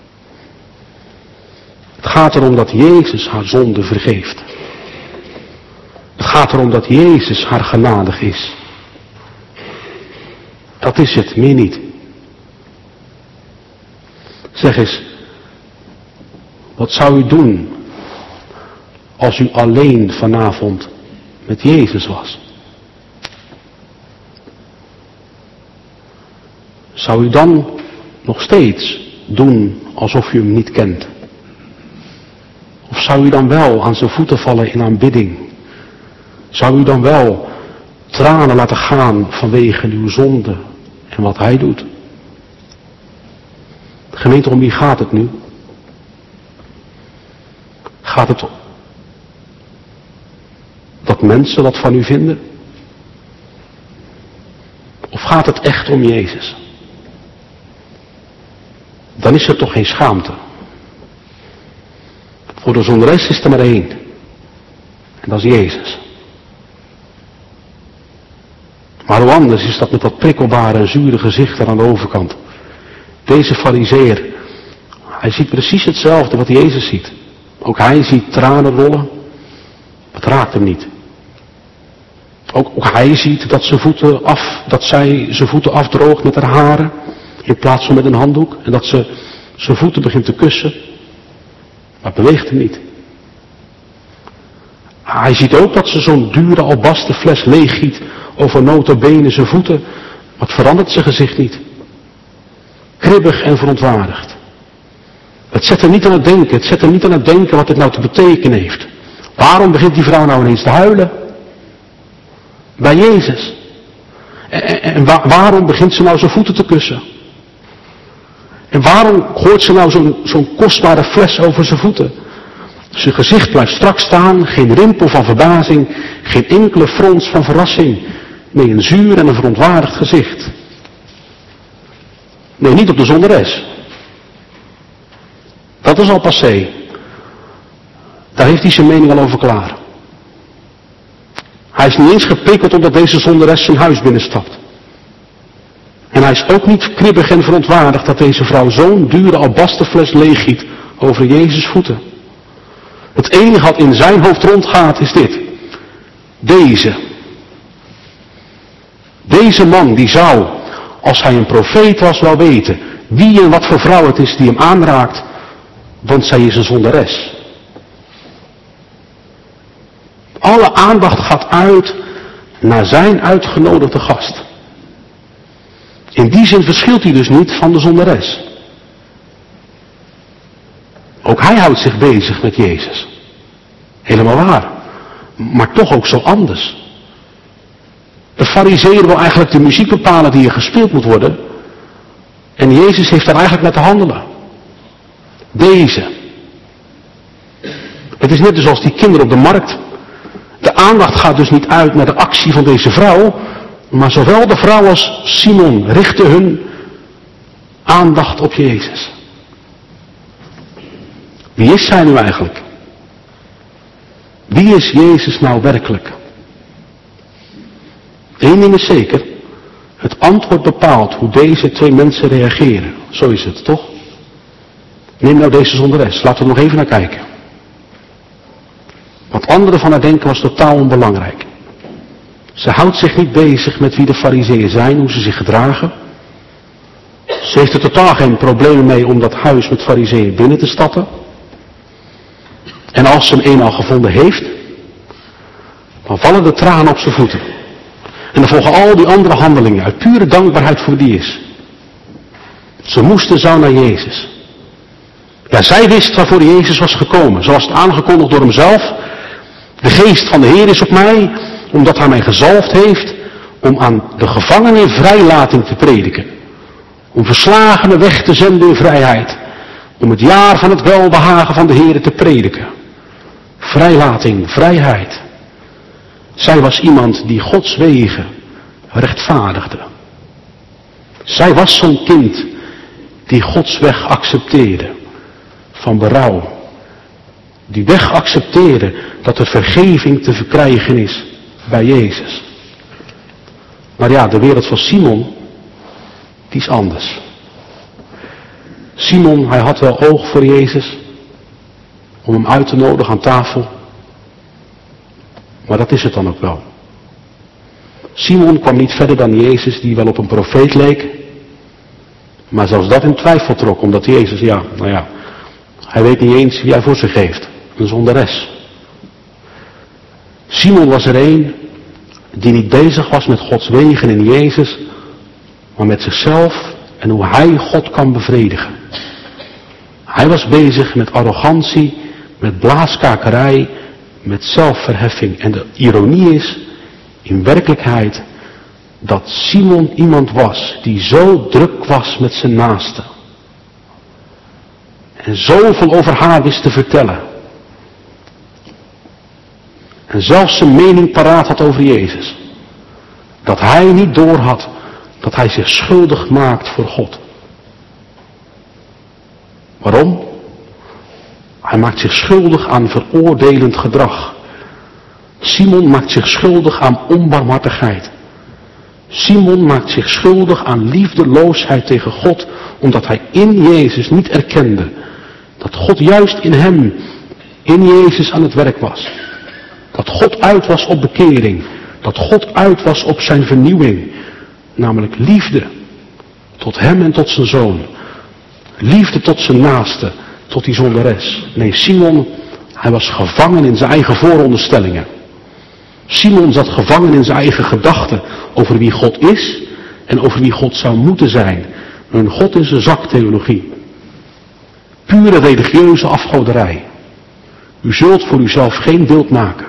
Het gaat erom dat Jezus haar zonde vergeeft. Het gaat erom dat Jezus haar genadig is. Dat is het, meer niet. Zeg eens, wat zou u doen als u alleen vanavond met Jezus was? Zou u dan nog steeds doen alsof u hem niet kent? Of zou u dan wel aan zijn voeten vallen in aanbidding? Zou u dan wel tranen laten gaan vanwege uw zonde en wat hij doet? Gemeente, om wie gaat het nu? Gaat het dat mensen wat van u vinden? Of gaat het echt om Jezus? Dan is er toch geen schaamte. Voor de zondares is er maar één. En dat is Jezus. Maar hoe anders is dat met dat prikkelbare en zure gezicht daar aan de overkant. Deze farizeer, hij ziet precies hetzelfde wat Jezus ziet. Ook hij ziet tranen rollen. Het raakt hem niet. Ook, ook hij ziet dat, zijn voeten af, dat zij zijn voeten afdroogt met haar haren. In plaats van met een handdoek. En dat ze zijn voeten begint te kussen. Maar het beweegt hem niet. Hij ziet ook dat ze zo'n dure albasten fles leeggiet over nota bene zijn voeten. Wat verandert zijn gezicht niet. Kribbig en verontwaardigd. Het zet hem niet aan het denken. Het zet hem niet aan het denken wat dit nou te betekenen heeft. Waarom begint die vrouw nou ineens te huilen? Bij Jezus. En, en, en waar, waarom begint ze nou zijn voeten te kussen? En waarom gooit ze nou zo'n zo'n kostbare fles over zijn voeten? Zijn gezicht blijft strak staan, geen rimpel van verbazing, geen enkele frons van verrassing. Nee, een zuur en een verontwaardigd gezicht. Nee, niet op de zonderes. Dat is al passé. Daar heeft hij zijn mening al over klaar. Hij is niet eens geprikkeld omdat deze zonderes zijn huis binnenstapt. En hij is ook niet kribbig en verontwaardigd dat deze vrouw zo'n dure albasterfles leeggiet over Jezus' voeten. Het enige wat in zijn hoofd rondgaat is dit. Deze. Deze man die zou, als hij een profeet was, wel weten wie en wat voor vrouw het is die hem aanraakt, want zij is een zonderes. Alle aandacht gaat uit naar zijn uitgenodigde gast. In die zin verschilt hij dus niet van de zonderes. Ook hij houdt zich bezig met Jezus. Helemaal waar. Maar toch ook zo anders. De farizeeër wil eigenlijk de muziek bepalen die er gespeeld moet worden. En Jezus heeft daar eigenlijk met te handelen. Deze. Het is net zoals die kinderen op de markt. De aandacht gaat dus niet uit naar de actie van deze vrouw. Maar zowel de vrouw als Simon richten hun aandacht op Jezus. Wie is zij nu eigenlijk? Wie is Jezus nou werkelijk? Eén ding is zeker. Het antwoord bepaalt hoe deze twee mensen reageren. Zo is het, toch? Neem nou deze zonderes. Laten we er nog even naar kijken. Wat anderen van haar denken was totaal onbelangrijk. Ze houdt zich niet bezig met wie de farizeeën zijn, hoe ze zich gedragen. Ze heeft er totaal geen probleem mee om dat huis met farizeeën binnen te stappen. En als ze hem eenmaal gevonden heeft, dan vallen de tranen op zijn voeten. En dan volgen al die andere handelingen uit pure dankbaarheid voor wie die is. Ze moesten zo naar Jezus. Ja, zij wist waarvoor Jezus was gekomen. Zoals het aangekondigd door hemzelf. De geest van de Heer is op mij, omdat hij mij gezalfd heeft om aan de gevangenen vrijlating te prediken. Om verslagenen weg te zenden in vrijheid. Om het jaar van het welbehagen van de Heer te prediken. Vrijlating, vrijheid. Zij was iemand die Gods wegen rechtvaardigde. Zij was zo'n kind die Gods weg accepteerde. Van berouw. Die weg accepteerde dat er vergeving te verkrijgen is bij Jezus. Maar ja, de wereld van Simon, die is anders. Simon, hij had wel oog voor Jezus. Om hem uit te nodigen aan tafel. Maar dat is het dan ook wel. Simon kwam niet verder dan Jezus, die wel op een profeet leek. Maar zelfs dat in twijfel trok, omdat Jezus, ja, nou ja, hij weet niet eens wie hij voor zich heeft. Een zonderes. Simon was er een die niet bezig was met Gods wegen in Jezus, maar met zichzelf en hoe hij God kan bevredigen. Hij was bezig met arrogantie, met blaaskakerij, met zelfverheffing. En de ironie is, in werkelijkheid, dat Simon iemand was die zo druk was met zijn naaste. En zoveel over haar wist te vertellen. En zelfs zijn mening paraat had over Jezus. Dat hij niet doorhad dat hij zich schuldig maakt voor God. Waarom? Hij maakt zich schuldig aan veroordelend gedrag. Simon maakt zich schuldig aan onbarmhartigheid. Simon maakt zich schuldig aan liefdeloosheid tegen God, omdat hij in Jezus niet erkende dat God juist in hem, in Jezus aan het werk was. Dat God uit was op bekering. Dat God uit was op zijn vernieuwing. Namelijk liefde tot hem en tot zijn zoon. Liefde tot zijn naaste, tot die zonderes. Nee, Simon, hij was gevangen in zijn eigen vooronderstellingen. Simon zat gevangen in zijn eigen gedachten over wie God is en over wie God zou moeten zijn. Een God in zijn zak theologie. Pure religieuze afgoderij. U zult voor uzelf geen beeld maken.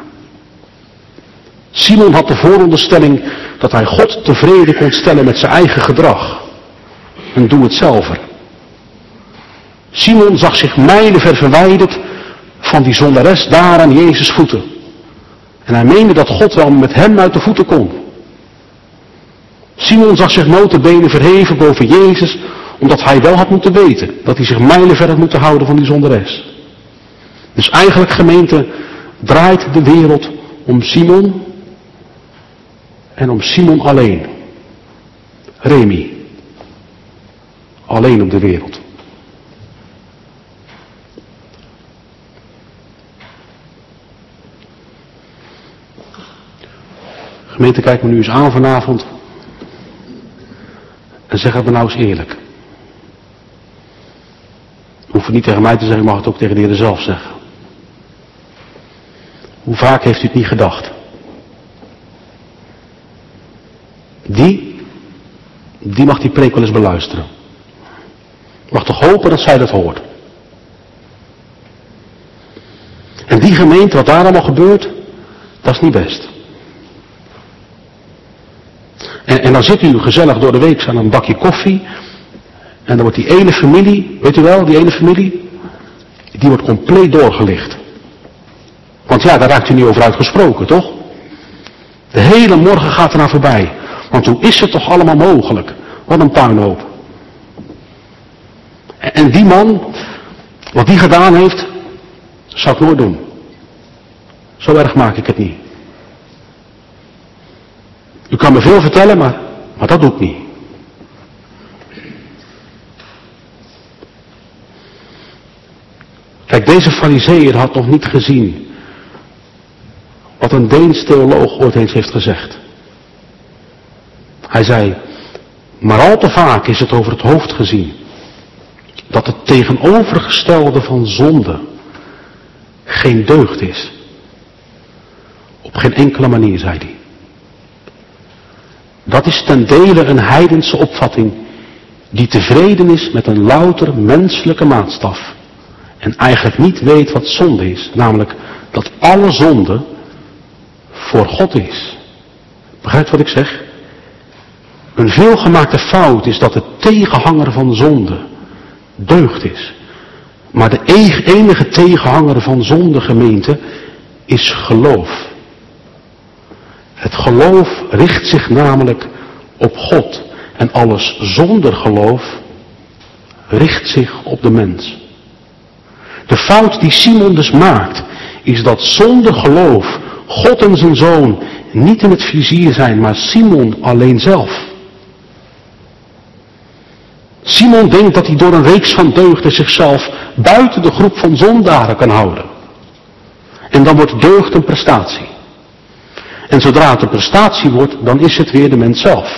Simon had de vooronderstelling dat hij God tevreden kon stellen met zijn eigen gedrag. Een doe-het-zelver. Simon zag zich mijlenver verwijderd van die zonderes daar aan Jezus' voeten. En hij meende dat God wel met hem uit de voeten kon. Simon zag zich nota bene verheven boven Jezus, Omdat hij wel had moeten weten dat hij zich mijlenver had moeten houden van die zonderes. Dus eigenlijk, gemeente, draait de wereld om Simon en om Simon alleen. Remi. Alleen op de wereld. Gemeente, kijk me nu eens aan vanavond. En zeg het me nou eens eerlijk. Hoef het niet tegen mij te zeggen, ik mag het ook tegen de Heer zelf zeggen. Hoe vaak heeft u het niet gedacht? Die, die mag die preek wel eens beluisteren. Mag toch hopen dat zij dat hoort. En die gemeente, wat daar allemaal gebeurt, dat is niet best. En, en dan zit u gezellig door de week aan een bakje koffie. En dan wordt die ene familie, weet u wel, die ene familie, die wordt compleet doorgelicht. Want ja, daar raakt u niet over uitgesproken, toch? De hele morgen gaat er naar voorbij. Want hoe is het toch allemaal mogelijk? Wat een puinhoop. En, en die man, wat die gedaan heeft, zou ik nooit doen. Zo erg maak ik het niet. U kan me veel vertellen, maar, maar dat doe ik niet. Kijk, deze farizeeër had nog niet gezien wat een Deens theoloog ooit eens heeft gezegd. Hij zei, maar al te vaak is het over het hoofd gezien dat het tegenovergestelde van zonde geen deugd is. Op geen enkele manier, zei hij. Dat is ten dele een heidense opvatting die tevreden is met een louter menselijke maatstaf en eigenlijk niet weet wat zonde is, namelijk dat alle zonde voor God is. Begrijpt wat ik zeg? Een veelgemaakte fout is dat de tegenhanger van zonde deugd is. Maar de enige tegenhanger van zonde, gemeente, is geloof. Het geloof richt zich namelijk op God. En alles zonder geloof richt zich op de mens. De fout die Simon dus maakt, is dat zonder geloof God en zijn zoon niet in het vizier zijn, maar Simon alleen zelf. Simon denkt dat hij door een reeks van deugden zichzelf buiten de groep van zondaren kan houden. En dan wordt deugd een prestatie. En zodra het een prestatie wordt, dan is het weer de mens zelf.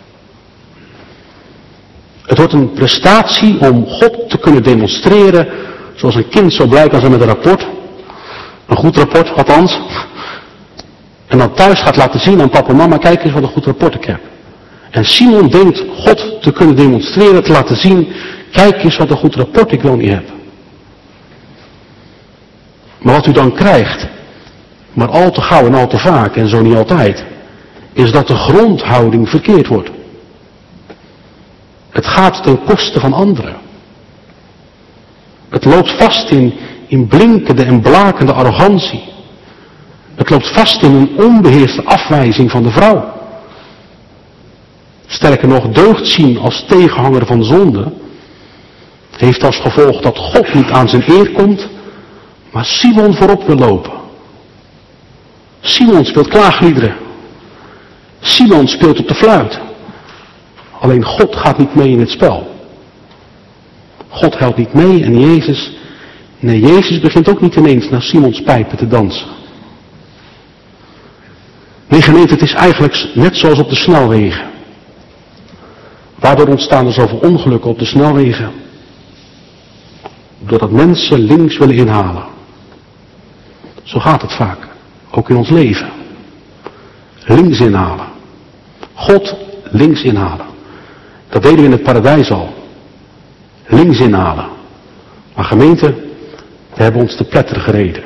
Het wordt een prestatie om God te kunnen demonstreren, zoals een kind zo blij kan zijn met een rapport. Een goed rapport, althans. En dan thuis gaat laten zien aan papa en mama, kijk eens wat een goed rapport ik heb. En Simon denkt God te kunnen demonstreren, te laten zien, kijk eens wat een goed rapport ik wel niet heb. Maar wat u dan krijgt, maar al te gauw en al te vaak, en zo niet altijd, is dat de grondhouding verkeerd wordt. Het gaat ten koste van anderen. Het loopt vast in, in blinkende en blakende arrogantie. Het loopt vast in een onbeheerste afwijzing van de vrouw. Sterker nog, deugd zien als tegenhanger van zonde heeft als gevolg dat God niet aan zijn eer komt, maar Simon voorop wil lopen. Simon speelt klaagliederen. Simon speelt op de fluit. Alleen God gaat niet mee in het spel. God helpt niet mee en Jezus, nee, Jezus begint ook niet ineens naar Simons pijpen te dansen. Nee, gemeente, het is eigenlijk net zoals op de snelwegen. Waardoor ontstaan er zoveel ongelukken op de snelwegen? Doordat mensen links willen inhalen. Zo gaat het vaak. Ook in ons leven. Links inhalen. God links inhalen. Dat deden we in het paradijs al. Links inhalen. Maar gemeente, we hebben ons te pletter gereden.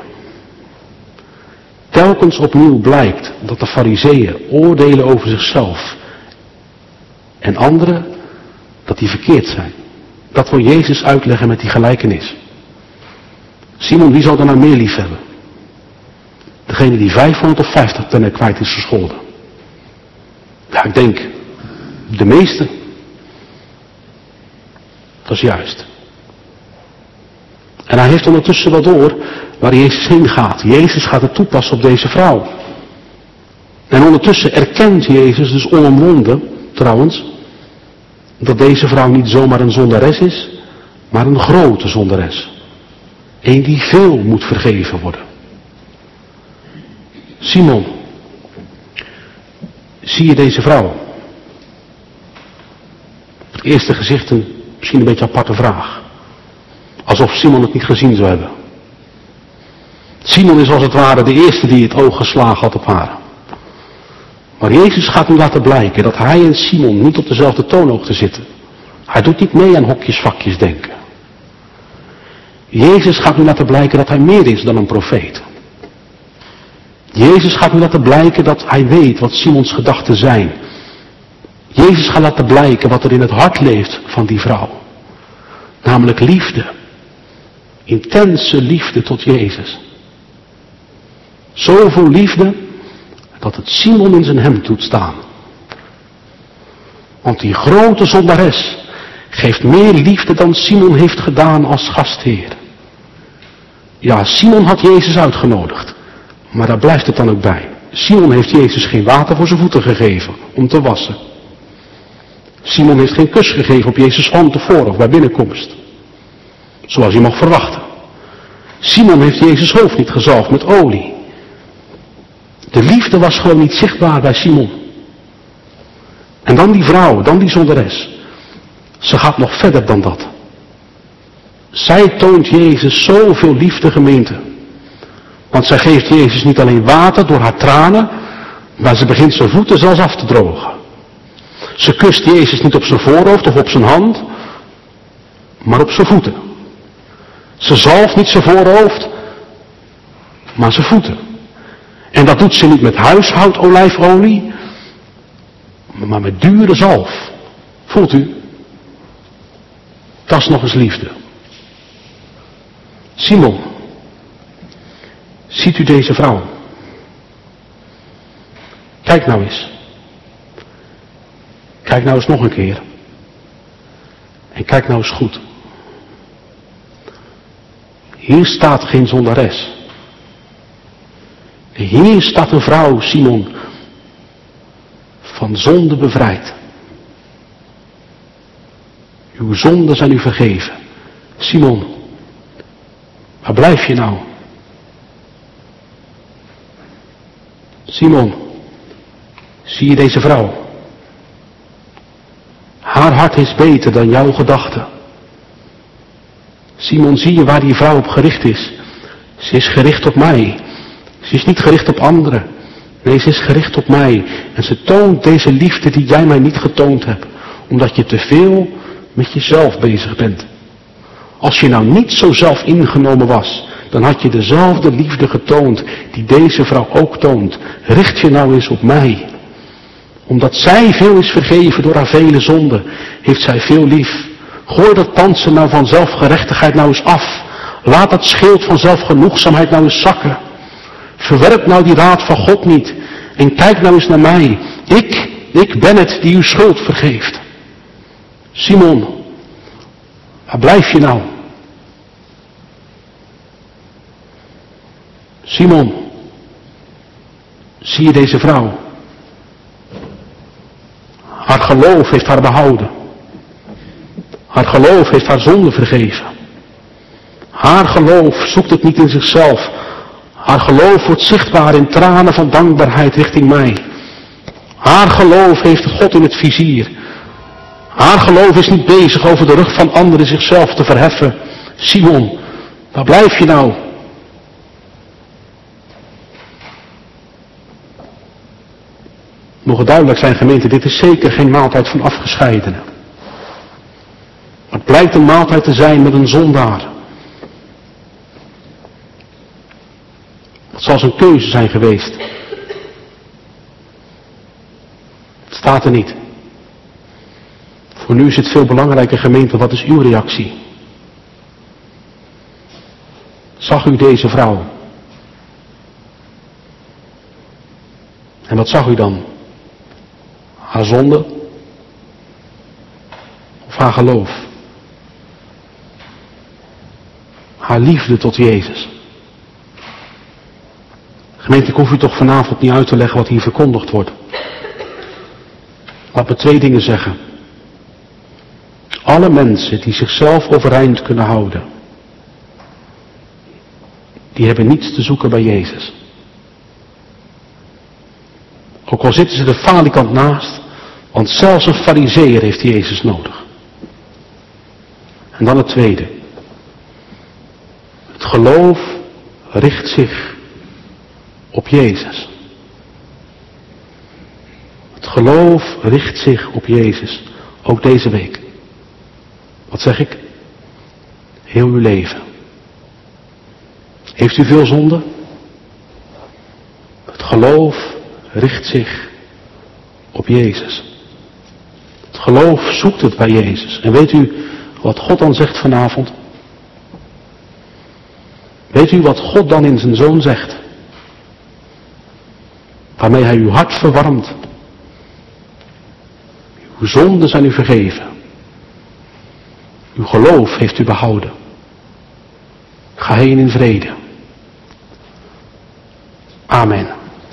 Telkens opnieuw blijkt dat de farizeeën oordelen over zichzelf. En anderen, dat die verkeerd zijn. Dat wil Jezus uitleggen met die gelijkenis. Simon, wie zal er nou meer lief hebben? Degene die vijfhonderd of vijftig pennen kwijt is gescholden. Ja, ik denk, de meeste. Dat is juist. En hij heeft ondertussen wel door waar Jezus heen gaat. Jezus gaat het toepassen op deze vrouw. En ondertussen erkent Jezus dus onomwonden, trouwens, dat deze vrouw niet zomaar een zondares is, maar een grote zondares. Eén die veel moet vergeven worden. Simon, zie je deze vrouw? Op het eerste gezicht een, misschien een beetje aparte vraag. Alsof Simon het niet gezien zou hebben. Simon is als het ware de eerste die het oog geslagen had op haar. Maar Jezus gaat nu laten blijken dat hij en Simon niet op dezelfde toonhoogte zitten. Hij doet niet mee aan hokjes, vakjes denken. Jezus gaat nu laten blijken dat hij meer is dan een profeet. Jezus gaat nu laten blijken dat hij weet wat Simons gedachten zijn. Jezus gaat laten blijken wat er in het hart leeft van die vrouw. Namelijk liefde. Intense liefde tot Jezus. Zoveel liefde dat het Simon in zijn hemd doet staan. Want die grote zondares geeft meer liefde dan Simon heeft gedaan als gastheer. Ja, Simon had Jezus uitgenodigd. Maar daar blijft het dan ook bij. Simon heeft Jezus geen water voor zijn voeten gegeven om te wassen. Simon heeft geen kus gegeven op Jezus' hand tevoren of bij binnenkomst. Zoals je mag verwachten. Simon heeft Jezus' hoofd niet gezalfd met olie. De liefde was gewoon niet zichtbaar bij Simon. En dan die vrouw, dan die zondares. Ze gaat nog verder dan dat. Zij toont Jezus zoveel liefde, gemeente. Want zij geeft Jezus niet alleen water door haar tranen, maar ze begint zijn voeten zelfs af te drogen. Ze kust Jezus niet op zijn voorhoofd of op zijn hand, maar op zijn voeten. Ze zalft niet zijn voorhoofd, maar zijn voeten. En dat doet ze niet met huishoudolijfolie, maar met dure zalf. Voelt u? Dat is nog eens liefde. Simon, ziet u deze vrouw? Kijk nou eens. Kijk nou eens nog een keer. En kijk nou eens goed. Hier staat geen zondares. Hier staat een vrouw, Simon, van zonde bevrijd. Uw zonden zijn u vergeven. Simon, waar blijf je nou? Simon, zie je deze vrouw? Haar hart is beter dan jouw gedachten. Simon, zie je waar die vrouw op gericht is? Ze is gericht op mij. Ze is niet gericht op anderen. Nee, ze is gericht op mij. En ze toont deze liefde die jij mij niet getoond hebt. Omdat je te veel met jezelf bezig bent. Als je nou niet zo zelf ingenomen was, dan had je dezelfde liefde getoond die deze vrouw ook toont. Richt je nou eens op mij. Omdat zij veel is vergeven door haar vele zonden, heeft zij veel lief. Gooi dat panzer nou van zelfgerechtigheid nou eens af. Laat dat schild van zelfgenoegzaamheid nou eens zakken. Verwerp nou die raad van God niet. En kijk nou eens naar mij. Ik, ik ben het die uw schuld vergeeft. Simon, waar blijf je nou? Simon, zie je deze vrouw? Haar geloof heeft haar behouden. Haar geloof heeft haar zonde vergeven. Haar geloof zoekt het niet in zichzelf. Haar geloof wordt zichtbaar in tranen van dankbaarheid richting mij. Haar geloof heeft God in het vizier. Haar geloof is niet bezig over de rug van anderen zichzelf te verheffen. Simon, waar blijf je nou? Mogen duidelijk zijn, gemeente, dit is zeker geen maaltijd van afgescheidenen. Het blijkt een maaltijd te zijn met een zondaar. Het zal een keuze zijn geweest. Het staat er niet. Voor nu is het veel belangrijker, gemeente, wat is uw reactie? Zag u deze vrouw? En wat zag u dan? Haar zonde? Of haar geloof? haar liefde tot Jezus. Gemeente, ik hoef u toch vanavond niet uit te leggen wat hier verkondigd wordt. Laat me twee dingen zeggen. Alle mensen die zichzelf overeind kunnen houden, die hebben niets te zoeken bij Jezus. Ook al zitten ze de falikant naast, want zelfs een farizeeër heeft Jezus nodig. En dan het tweede. Het geloof richt zich op Jezus. Het geloof richt zich op Jezus, ook deze week. Wat zeg ik? Heel uw leven. Heeft u veel zonde? Het geloof richt zich op Jezus. Het geloof zoekt het bij Jezus. En weet u wat God dan zegt vanavond? Weet u wat God dan in zijn Zoon zegt? Waarmee hij uw hart verwarmt. Uw zonden zijn u vergeven. Uw geloof heeft u behouden. Ga heen in vrede. Amen.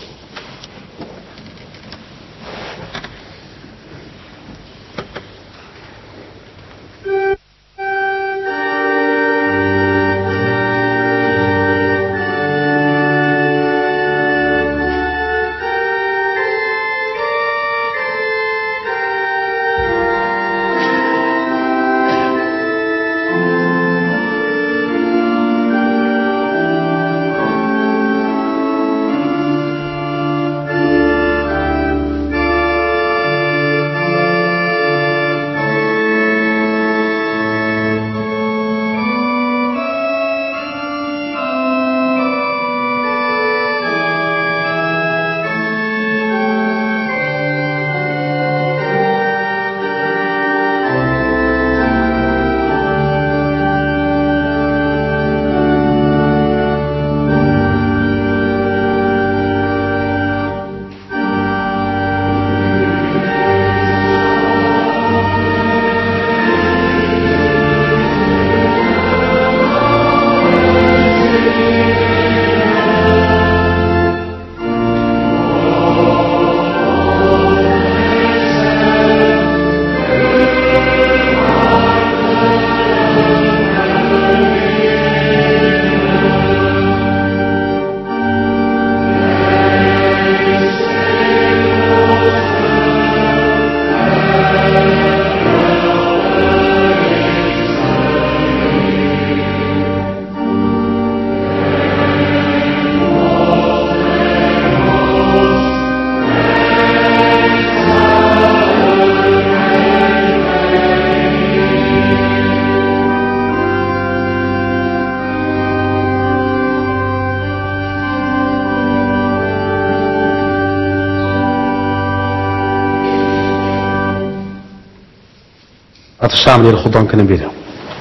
Laten we samen de Heer God danken en bidden.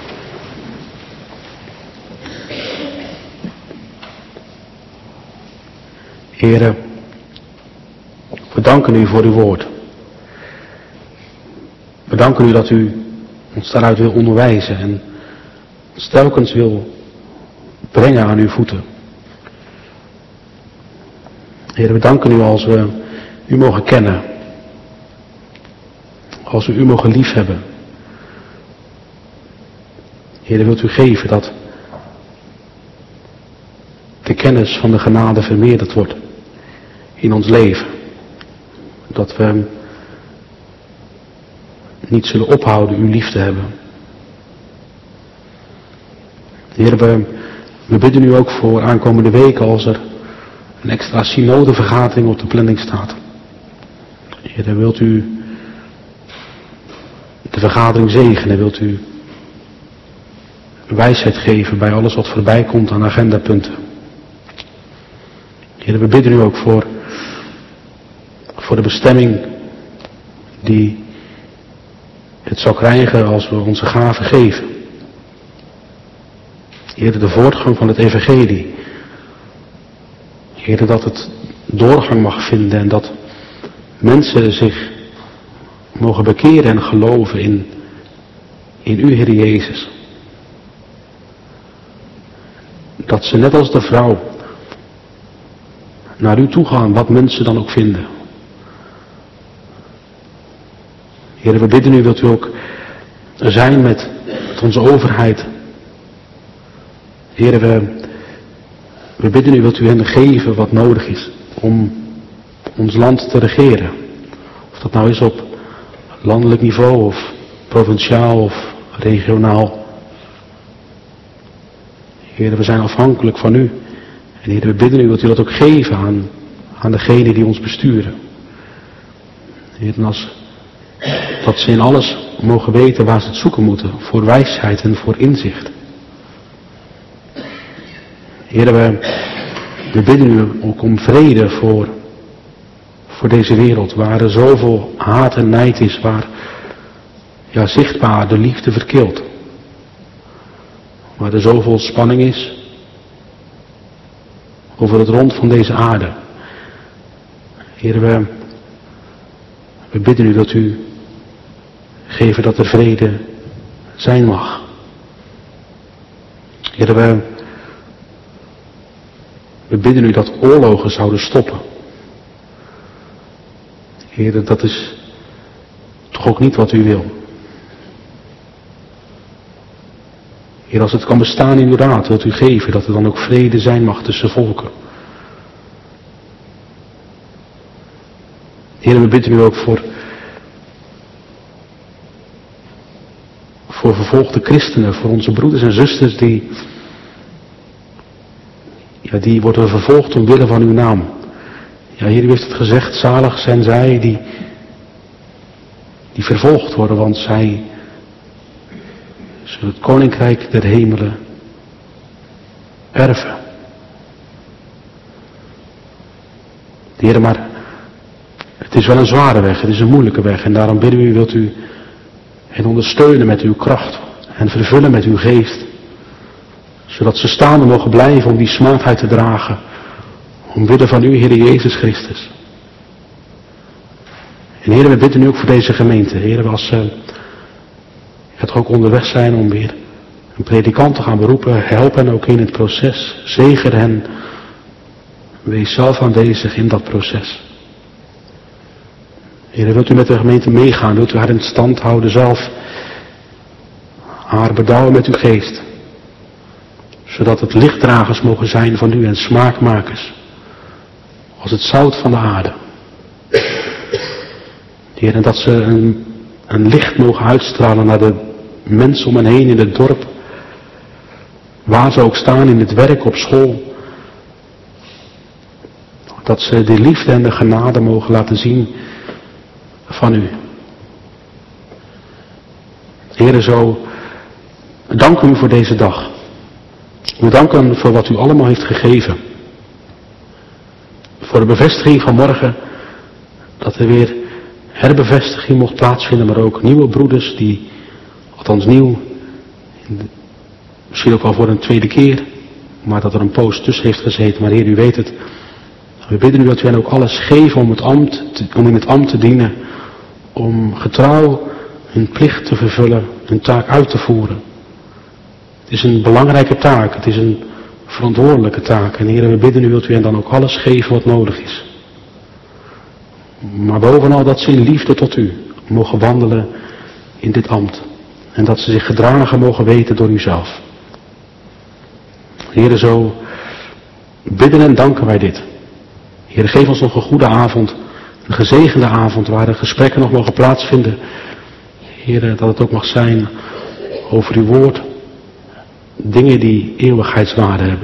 Heere, we danken u voor uw woord. We danken u dat u ons daaruit wil onderwijzen en ons telkens wil brengen aan uw voeten. Heere, we danken u als we u mogen kennen. Als we u mogen liefhebben. Heere, wilt u geven dat de kennis van de genade vermeerderd wordt in ons leven. Dat we niet zullen ophouden uw lief te hebben. Heer, we, we bidden u ook voor aankomende weken als er een extra synodevergadering op de planning staat. Heer, wilt u de vergadering zegenen, wilt u wijsheid geven bij alles wat voorbij komt aan agendapunten. Heer, we bidden u ook voor, voor de bestemming die het zal krijgen als we onze gaven geven. Heer, de voortgang van het evangelie. Heer, dat het doorgang mag vinden en dat mensen zich mogen bekeren en geloven in, in u, Heer Jezus. dat ze net als de vrouw naar u toe gaan, wat mensen dan ook vinden. Heer, we bidden u, wilt u ook zijn met, met onze overheid. Heer, we, we bidden u, wilt u hen geven wat nodig is om ons land te regeren. Of dat nou is op landelijk niveau of provinciaal of regionaal. Heer, we zijn afhankelijk van u. En Heer, we bidden u, wilt u dat ook geven aan, aan degenen die ons besturen. Heer, en als dat ze in alles mogen weten waar ze het zoeken moeten, voor wijsheid en voor inzicht. Heer, we, we bidden u ook om vrede voor, voor deze wereld, waar er zoveel haat en nijd is, waar ja, zichtbaar de liefde verkilt. Waar er zoveel spanning is over het rond van deze aarde. Heer, we, we bidden u dat u geven dat er vrede zijn mag. Heer, we, we bidden u dat oorlogen zouden stoppen. Heer, dat is toch ook niet wat u wil. Heer, als het kan bestaan in uw raad, wilt u geven dat er dan ook vrede zijn mag tussen volken. Heer, we bidden u ook voor, voor vervolgde christenen, voor onze broeders en zusters die, ja, die worden vervolgd omwille van uw naam. Ja, Heer, u heeft het gezegd, zalig zijn zij die, die vervolgd worden, want zij zullen het koninkrijk der hemelen erven. Heer, maar het is wel een zware weg, het is een moeilijke weg en daarom bidden we u, wilt u hen ondersteunen met uw kracht en vervullen met uw geest, zodat ze staande mogen blijven om die smaadheid te dragen, omwille van u, Heer Jezus Christus. En Heer, we bidden u ook voor deze gemeente, Heer, als ze het ook onderweg zijn om weer een predikant te gaan beroepen, help hen ook in het proces, zegen hen, wees zelf aanwezig in dat proces. Heer, wilt u met de gemeente meegaan, wilt u haar in stand houden zelf, haar bedouwen met uw geest, zodat het lichtdragers mogen zijn van u en smaakmakers, als het zout van de aarde. Heer, en dat ze een, een licht mogen uitstralen naar de mensen om hen heen in het dorp, waar ze ook staan in het werk, op school. Dat ze de liefde en de genade mogen laten zien van u. Heer, zo dank u voor deze dag. We danken voor wat u allemaal heeft gegeven. Voor de bevestiging van morgen, dat er weer herbevestiging mocht plaatsvinden, maar ook nieuwe broeders die, althans nieuw, misschien ook wel voor een tweede keer, maar dat er een poos tussen heeft gezeten. Maar Heer, u weet het. We bidden u dat u hen ook alles geven om, het ambt te, om in het ambt te dienen, om getrouw hun plicht te vervullen, hun taak uit te voeren. Het is een belangrijke taak, het is een verantwoordelijke taak. En Heer, we bidden u, wilt u hen dan ook alles geven wat nodig is. Maar bovenal dat ze in liefde tot u mogen wandelen in dit ambt. En dat ze zich gedragen mogen weten door uzelf. Heer, zo bidden en danken wij dit. Heer, geef ons nog een goede avond, een gezegende avond waar de gesprekken nog mogen plaatsvinden. Heer, dat het ook mag zijn over uw woord, dingen die eeuwigheidswaarde hebben.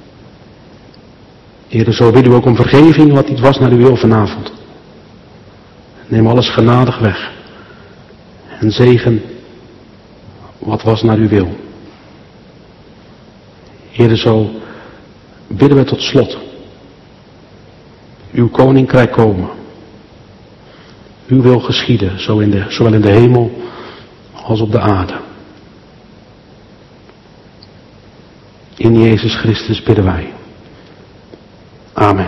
Heer, zo bidden we ook om vergeving wat niet was naar uw wil vanavond. Neem alles genadig weg en zegen wat was naar uw wil. Heer, zo bidden we tot slot. Uw koninkrijk komen. Uw wil geschieden, zo in de, zowel in de hemel als op de aarde. In Jezus Christus bidden wij. Amen.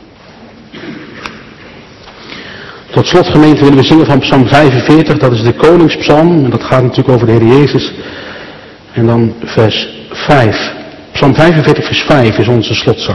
Tot slot, gemeente, willen we zingen van Psalm vijfenveertig. Dat is de koningspsalm. En dat gaat natuurlijk over de Heer Jezus. En dan vers vijf. Psalm vijfenveertig vers vijf is onze slotzang.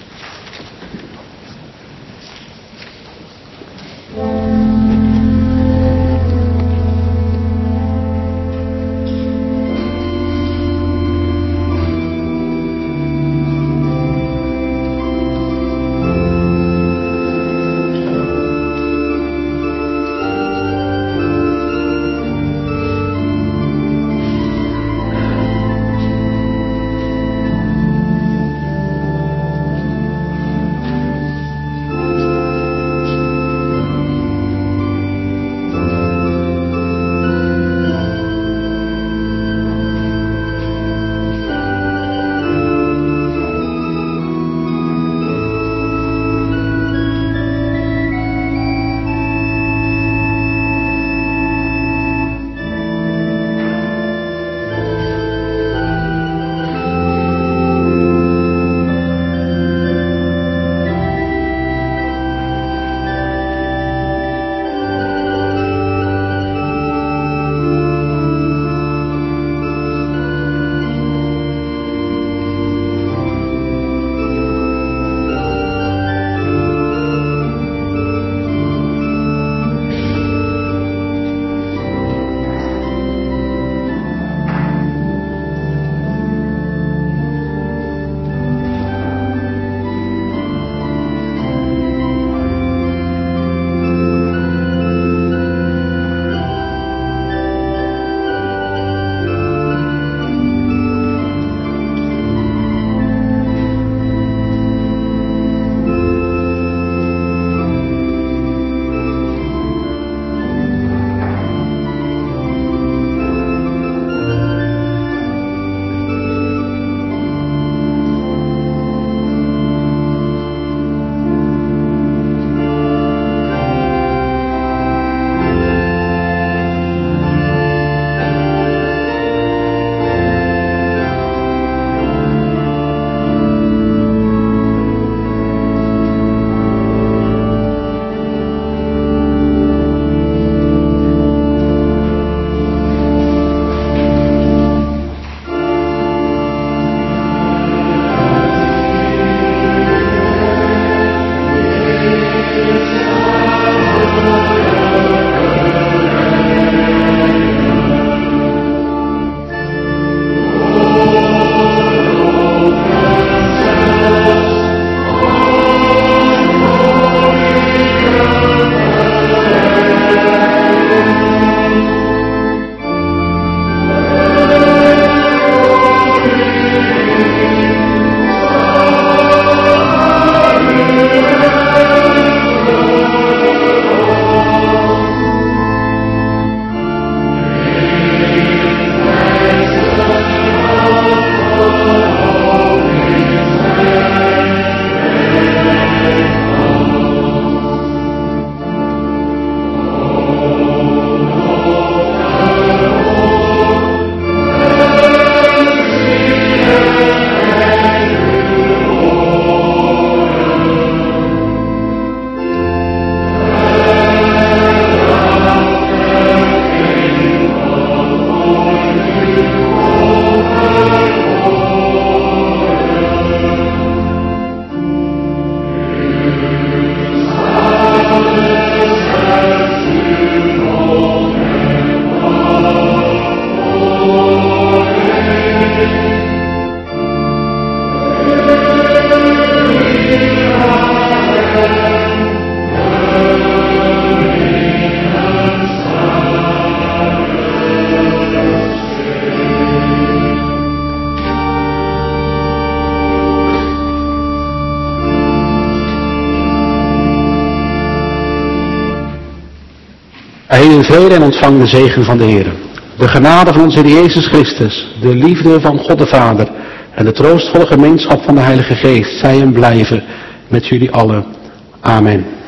Heen in vrede en ontvang de zegen van de Heer. De genade van onze Heer Jezus Christus, de liefde van God de Vader en de troostvolle gemeenschap van de Heilige Geest zij en blijven met jullie allen. Amen.